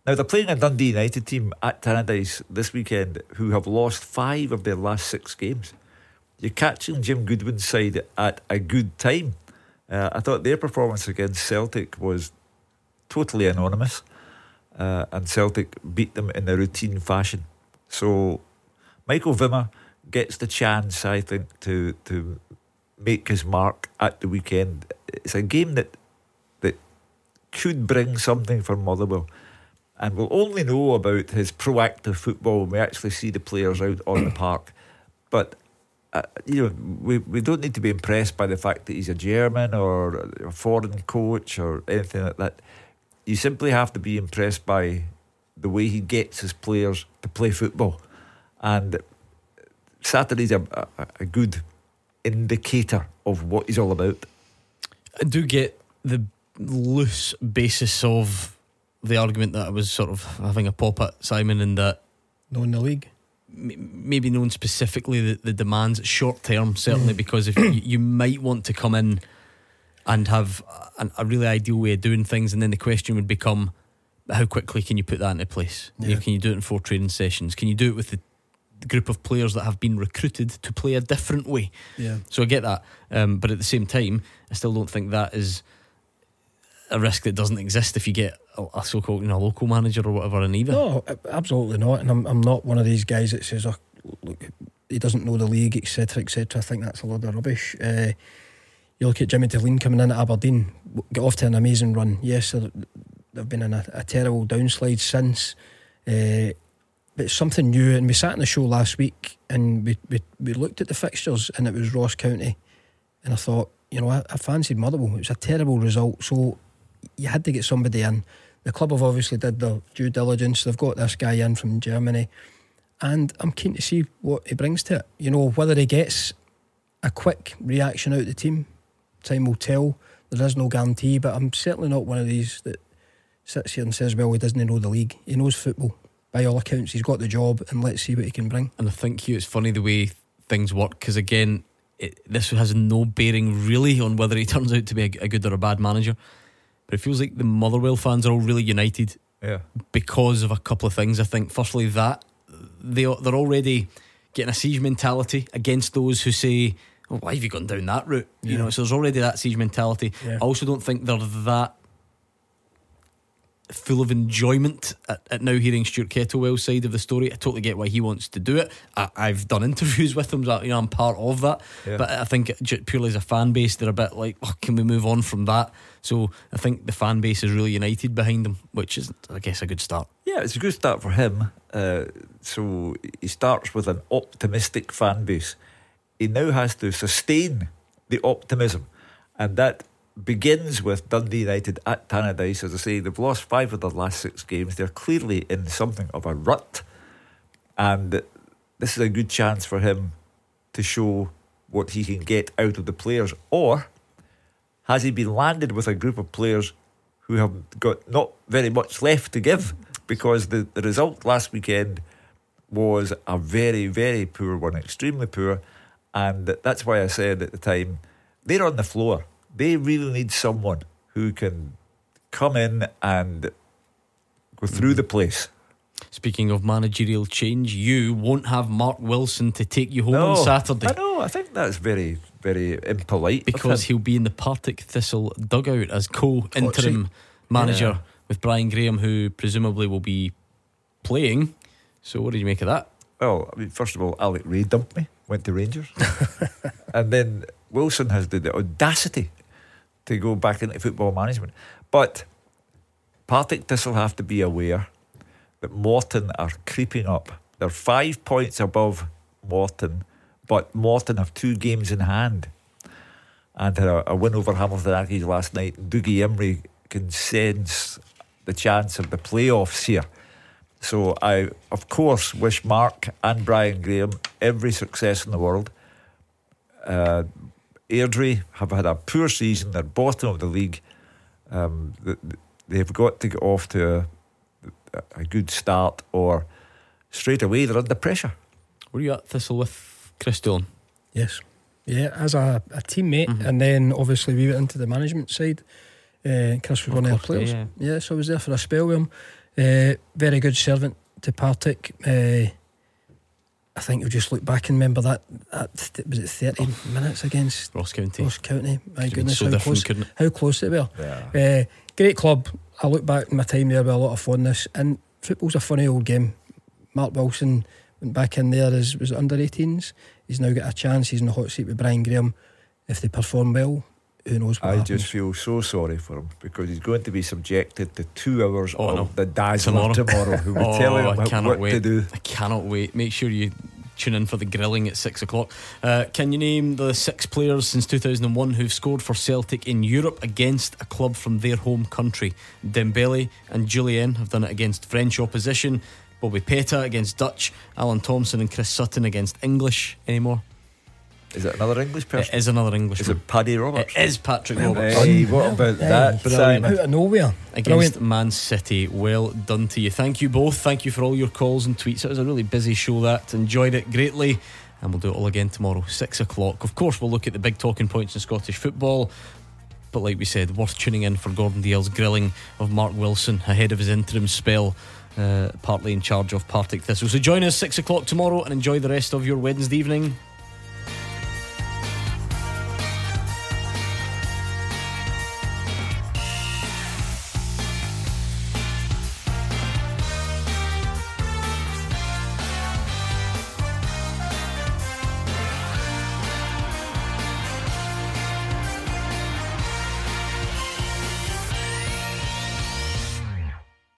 Now they're playing a Dundee United team at Tannadice this weekend who have lost five of their last six games. You're catching Jim Goodwin's side at a good time. Uh, I thought their performance against Celtic was totally anonymous, uh, and Celtic beat them in a routine fashion. So Michael Wimmer gets the chance, I think, to to make his mark at the weekend. It's a game that that could bring something for Motherwell, and we'll only know about his proactive football when we actually see the players out on the park. But uh, you know, we we don't need to be impressed by the fact that he's a German or a foreign coach or anything like that. You simply have to be impressed by the way he gets his players to play football, and Saturday's a, a, a good indicator of what he's all about. I do get the loose basis of the argument that I was sort of having a pop at Simon, and that knowing the league, m- maybe knowing specifically the, the demands short term, certainly, mm. because if you, you might want to come in and have a, a really ideal way of doing things, and then the question would become, how quickly can you put that into place? Yeah. You know, can you do it in four training sessions? Can you do it with the, the group of players that have been recruited to play a different way? Yeah. So I get that, um, but at the same time, I still don't think that is a risk that doesn't exist if you get a, a so-called, you know, local manager or whatever in either. No, absolutely not. And I'm I'm not one of these guys that says, oh, look, he doesn't know the league, etc, etc. I think that's a load of rubbish. Uh, you look at Jimmy Deline coming in at Aberdeen, get off to an amazing run. Yes, they've been in a, a terrible downslide since, uh, but it's something new. And we sat in the show last week and we, we, we looked at the fixtures, and it was Ross County, and I thought, you know, I, I fancied Motherwell. It was a terrible result, so you had to get somebody in. The club have obviously did their due diligence. They've got this guy in from Germany, and I'm keen to see what he brings to it. You know, whether he gets a quick reaction out of the team, time will tell. There is no guarantee, but I'm certainly not one of these that sits here and says, well, he doesn't know the league. He knows football. By all accounts, he's got the job, and let's see what he can bring. And I think, Hugh, it's funny the way things work, because again, it, this has no bearing really on whether he turns out to be a, a good or a bad manager. But it feels like the Motherwell fans are all really united, yeah, because of a couple of things. I think firstly that they, they're already getting a siege mentality against those who say, oh, why have you gone down that route? Yeah. You know, so there's already that siege mentality. Yeah. I also don't think they're that full of enjoyment at, at now hearing Stuart Kettlewell's side of the story. I totally get why he wants to do it. I, I've done interviews with him, so, you know, I'm part of that. Yeah. But I think purely as a fan base, they're a bit like, oh, can we move on from that? So I think the fan base is really united behind him, which is, I guess, a good start. Yeah, it's a good start for him. Uh, so he starts with an optimistic fan base. He now has to sustain the optimism, and that begins with Dundee United at Tannadice. As I say, they've lost five of their last six games. They're clearly in something of a rut, and this is a good chance for him to show what he can get out of the players. Or has he been landed with a group of players who have got not very much left to give? Because the, the result last weekend was a very, very poor one, extremely poor. And that's why I said at the time, they're on the floor. They really need someone who can come in and go through the place. Speaking of managerial change, you won't have Mark Wilson to take you home no, on Saturday. I know, I think that's very, very impolite. Because he'll be in the Partick Thistle dugout as co-interim manager yeah. with Brian Graham, who presumably will be playing. So what did you make of that? Well, I mean, first of all, Alec Ray dumped me, went to Rangers. And then Wilson has the, the audacity to go back into football management. But Partick Thistle have to be aware that Morton are creeping up. They're five points above Morton, but Morton have two games in hand and had a, a win over Hamilton Accies last night. Dougie Imrie can sense the chance of the playoffs here. So I, of course, wish Mark and Brian Graham every success in the world. Uh, Airdrie have had a poor season. They're bottom of the league. Um, they've got to get off to a, a good start, or straight away they're under pressure. Were you at Thistle with Chris Dillon? Yes. Yeah, as a, a teammate, mm-hmm. and then obviously we went into the management side. Uh, Chris was of one of the players. Yeah. yeah, so I was there for a spell with him. Uh, very good servant to Partick. Uh, I think you'll just look back and remember that, that was it thirty minutes against Ross County. Ross County. My goodness, so how close, how close they were. Yeah. Uh, great club. I look back in my time there with a lot of fondness. And football's a funny old game. Mark Wilson went back in there as was under eighteens. He's now got a chance. He's in the hot seat with Brian Graham. If they perform well, who knows what I happens. just feel so sorry for him because he's going to be subjected to two hours Oh, of no. the dazzler tomorrow, who will Oh, tell him I what, cannot what wait. to do. I cannot wait. Make sure you tune in for the grilling at six o'clock. Uh, can you name the six players since two thousand one who've scored for Celtic in Europe against a club from their home country? Dembele and Julien have done it against French opposition. Bobby Peta against Dutch. Alan Thompson and Chris Sutton against English. Any more? Is it another English person? It is another English. Is it Paddy Roberts? It is Patrick Well Roberts. Hey, what about Hey, that, brilliant. Simon? Out of nowhere. Against Brilliant. Man City. Well done to you. Thank you both. Thank you for all your calls and tweets. It was a really busy show, that. Enjoyed it greatly. And we'll do it all again tomorrow, six o'clock. Of course, we'll look at the big talking points in Scottish football. But like we said, worth tuning in for Gordon Dalziel's grilling of Mark Wilson ahead of his interim spell, uh, partly in charge of Partick Thistle. So join us six o'clock tomorrow and enjoy the rest of your Wednesday evening.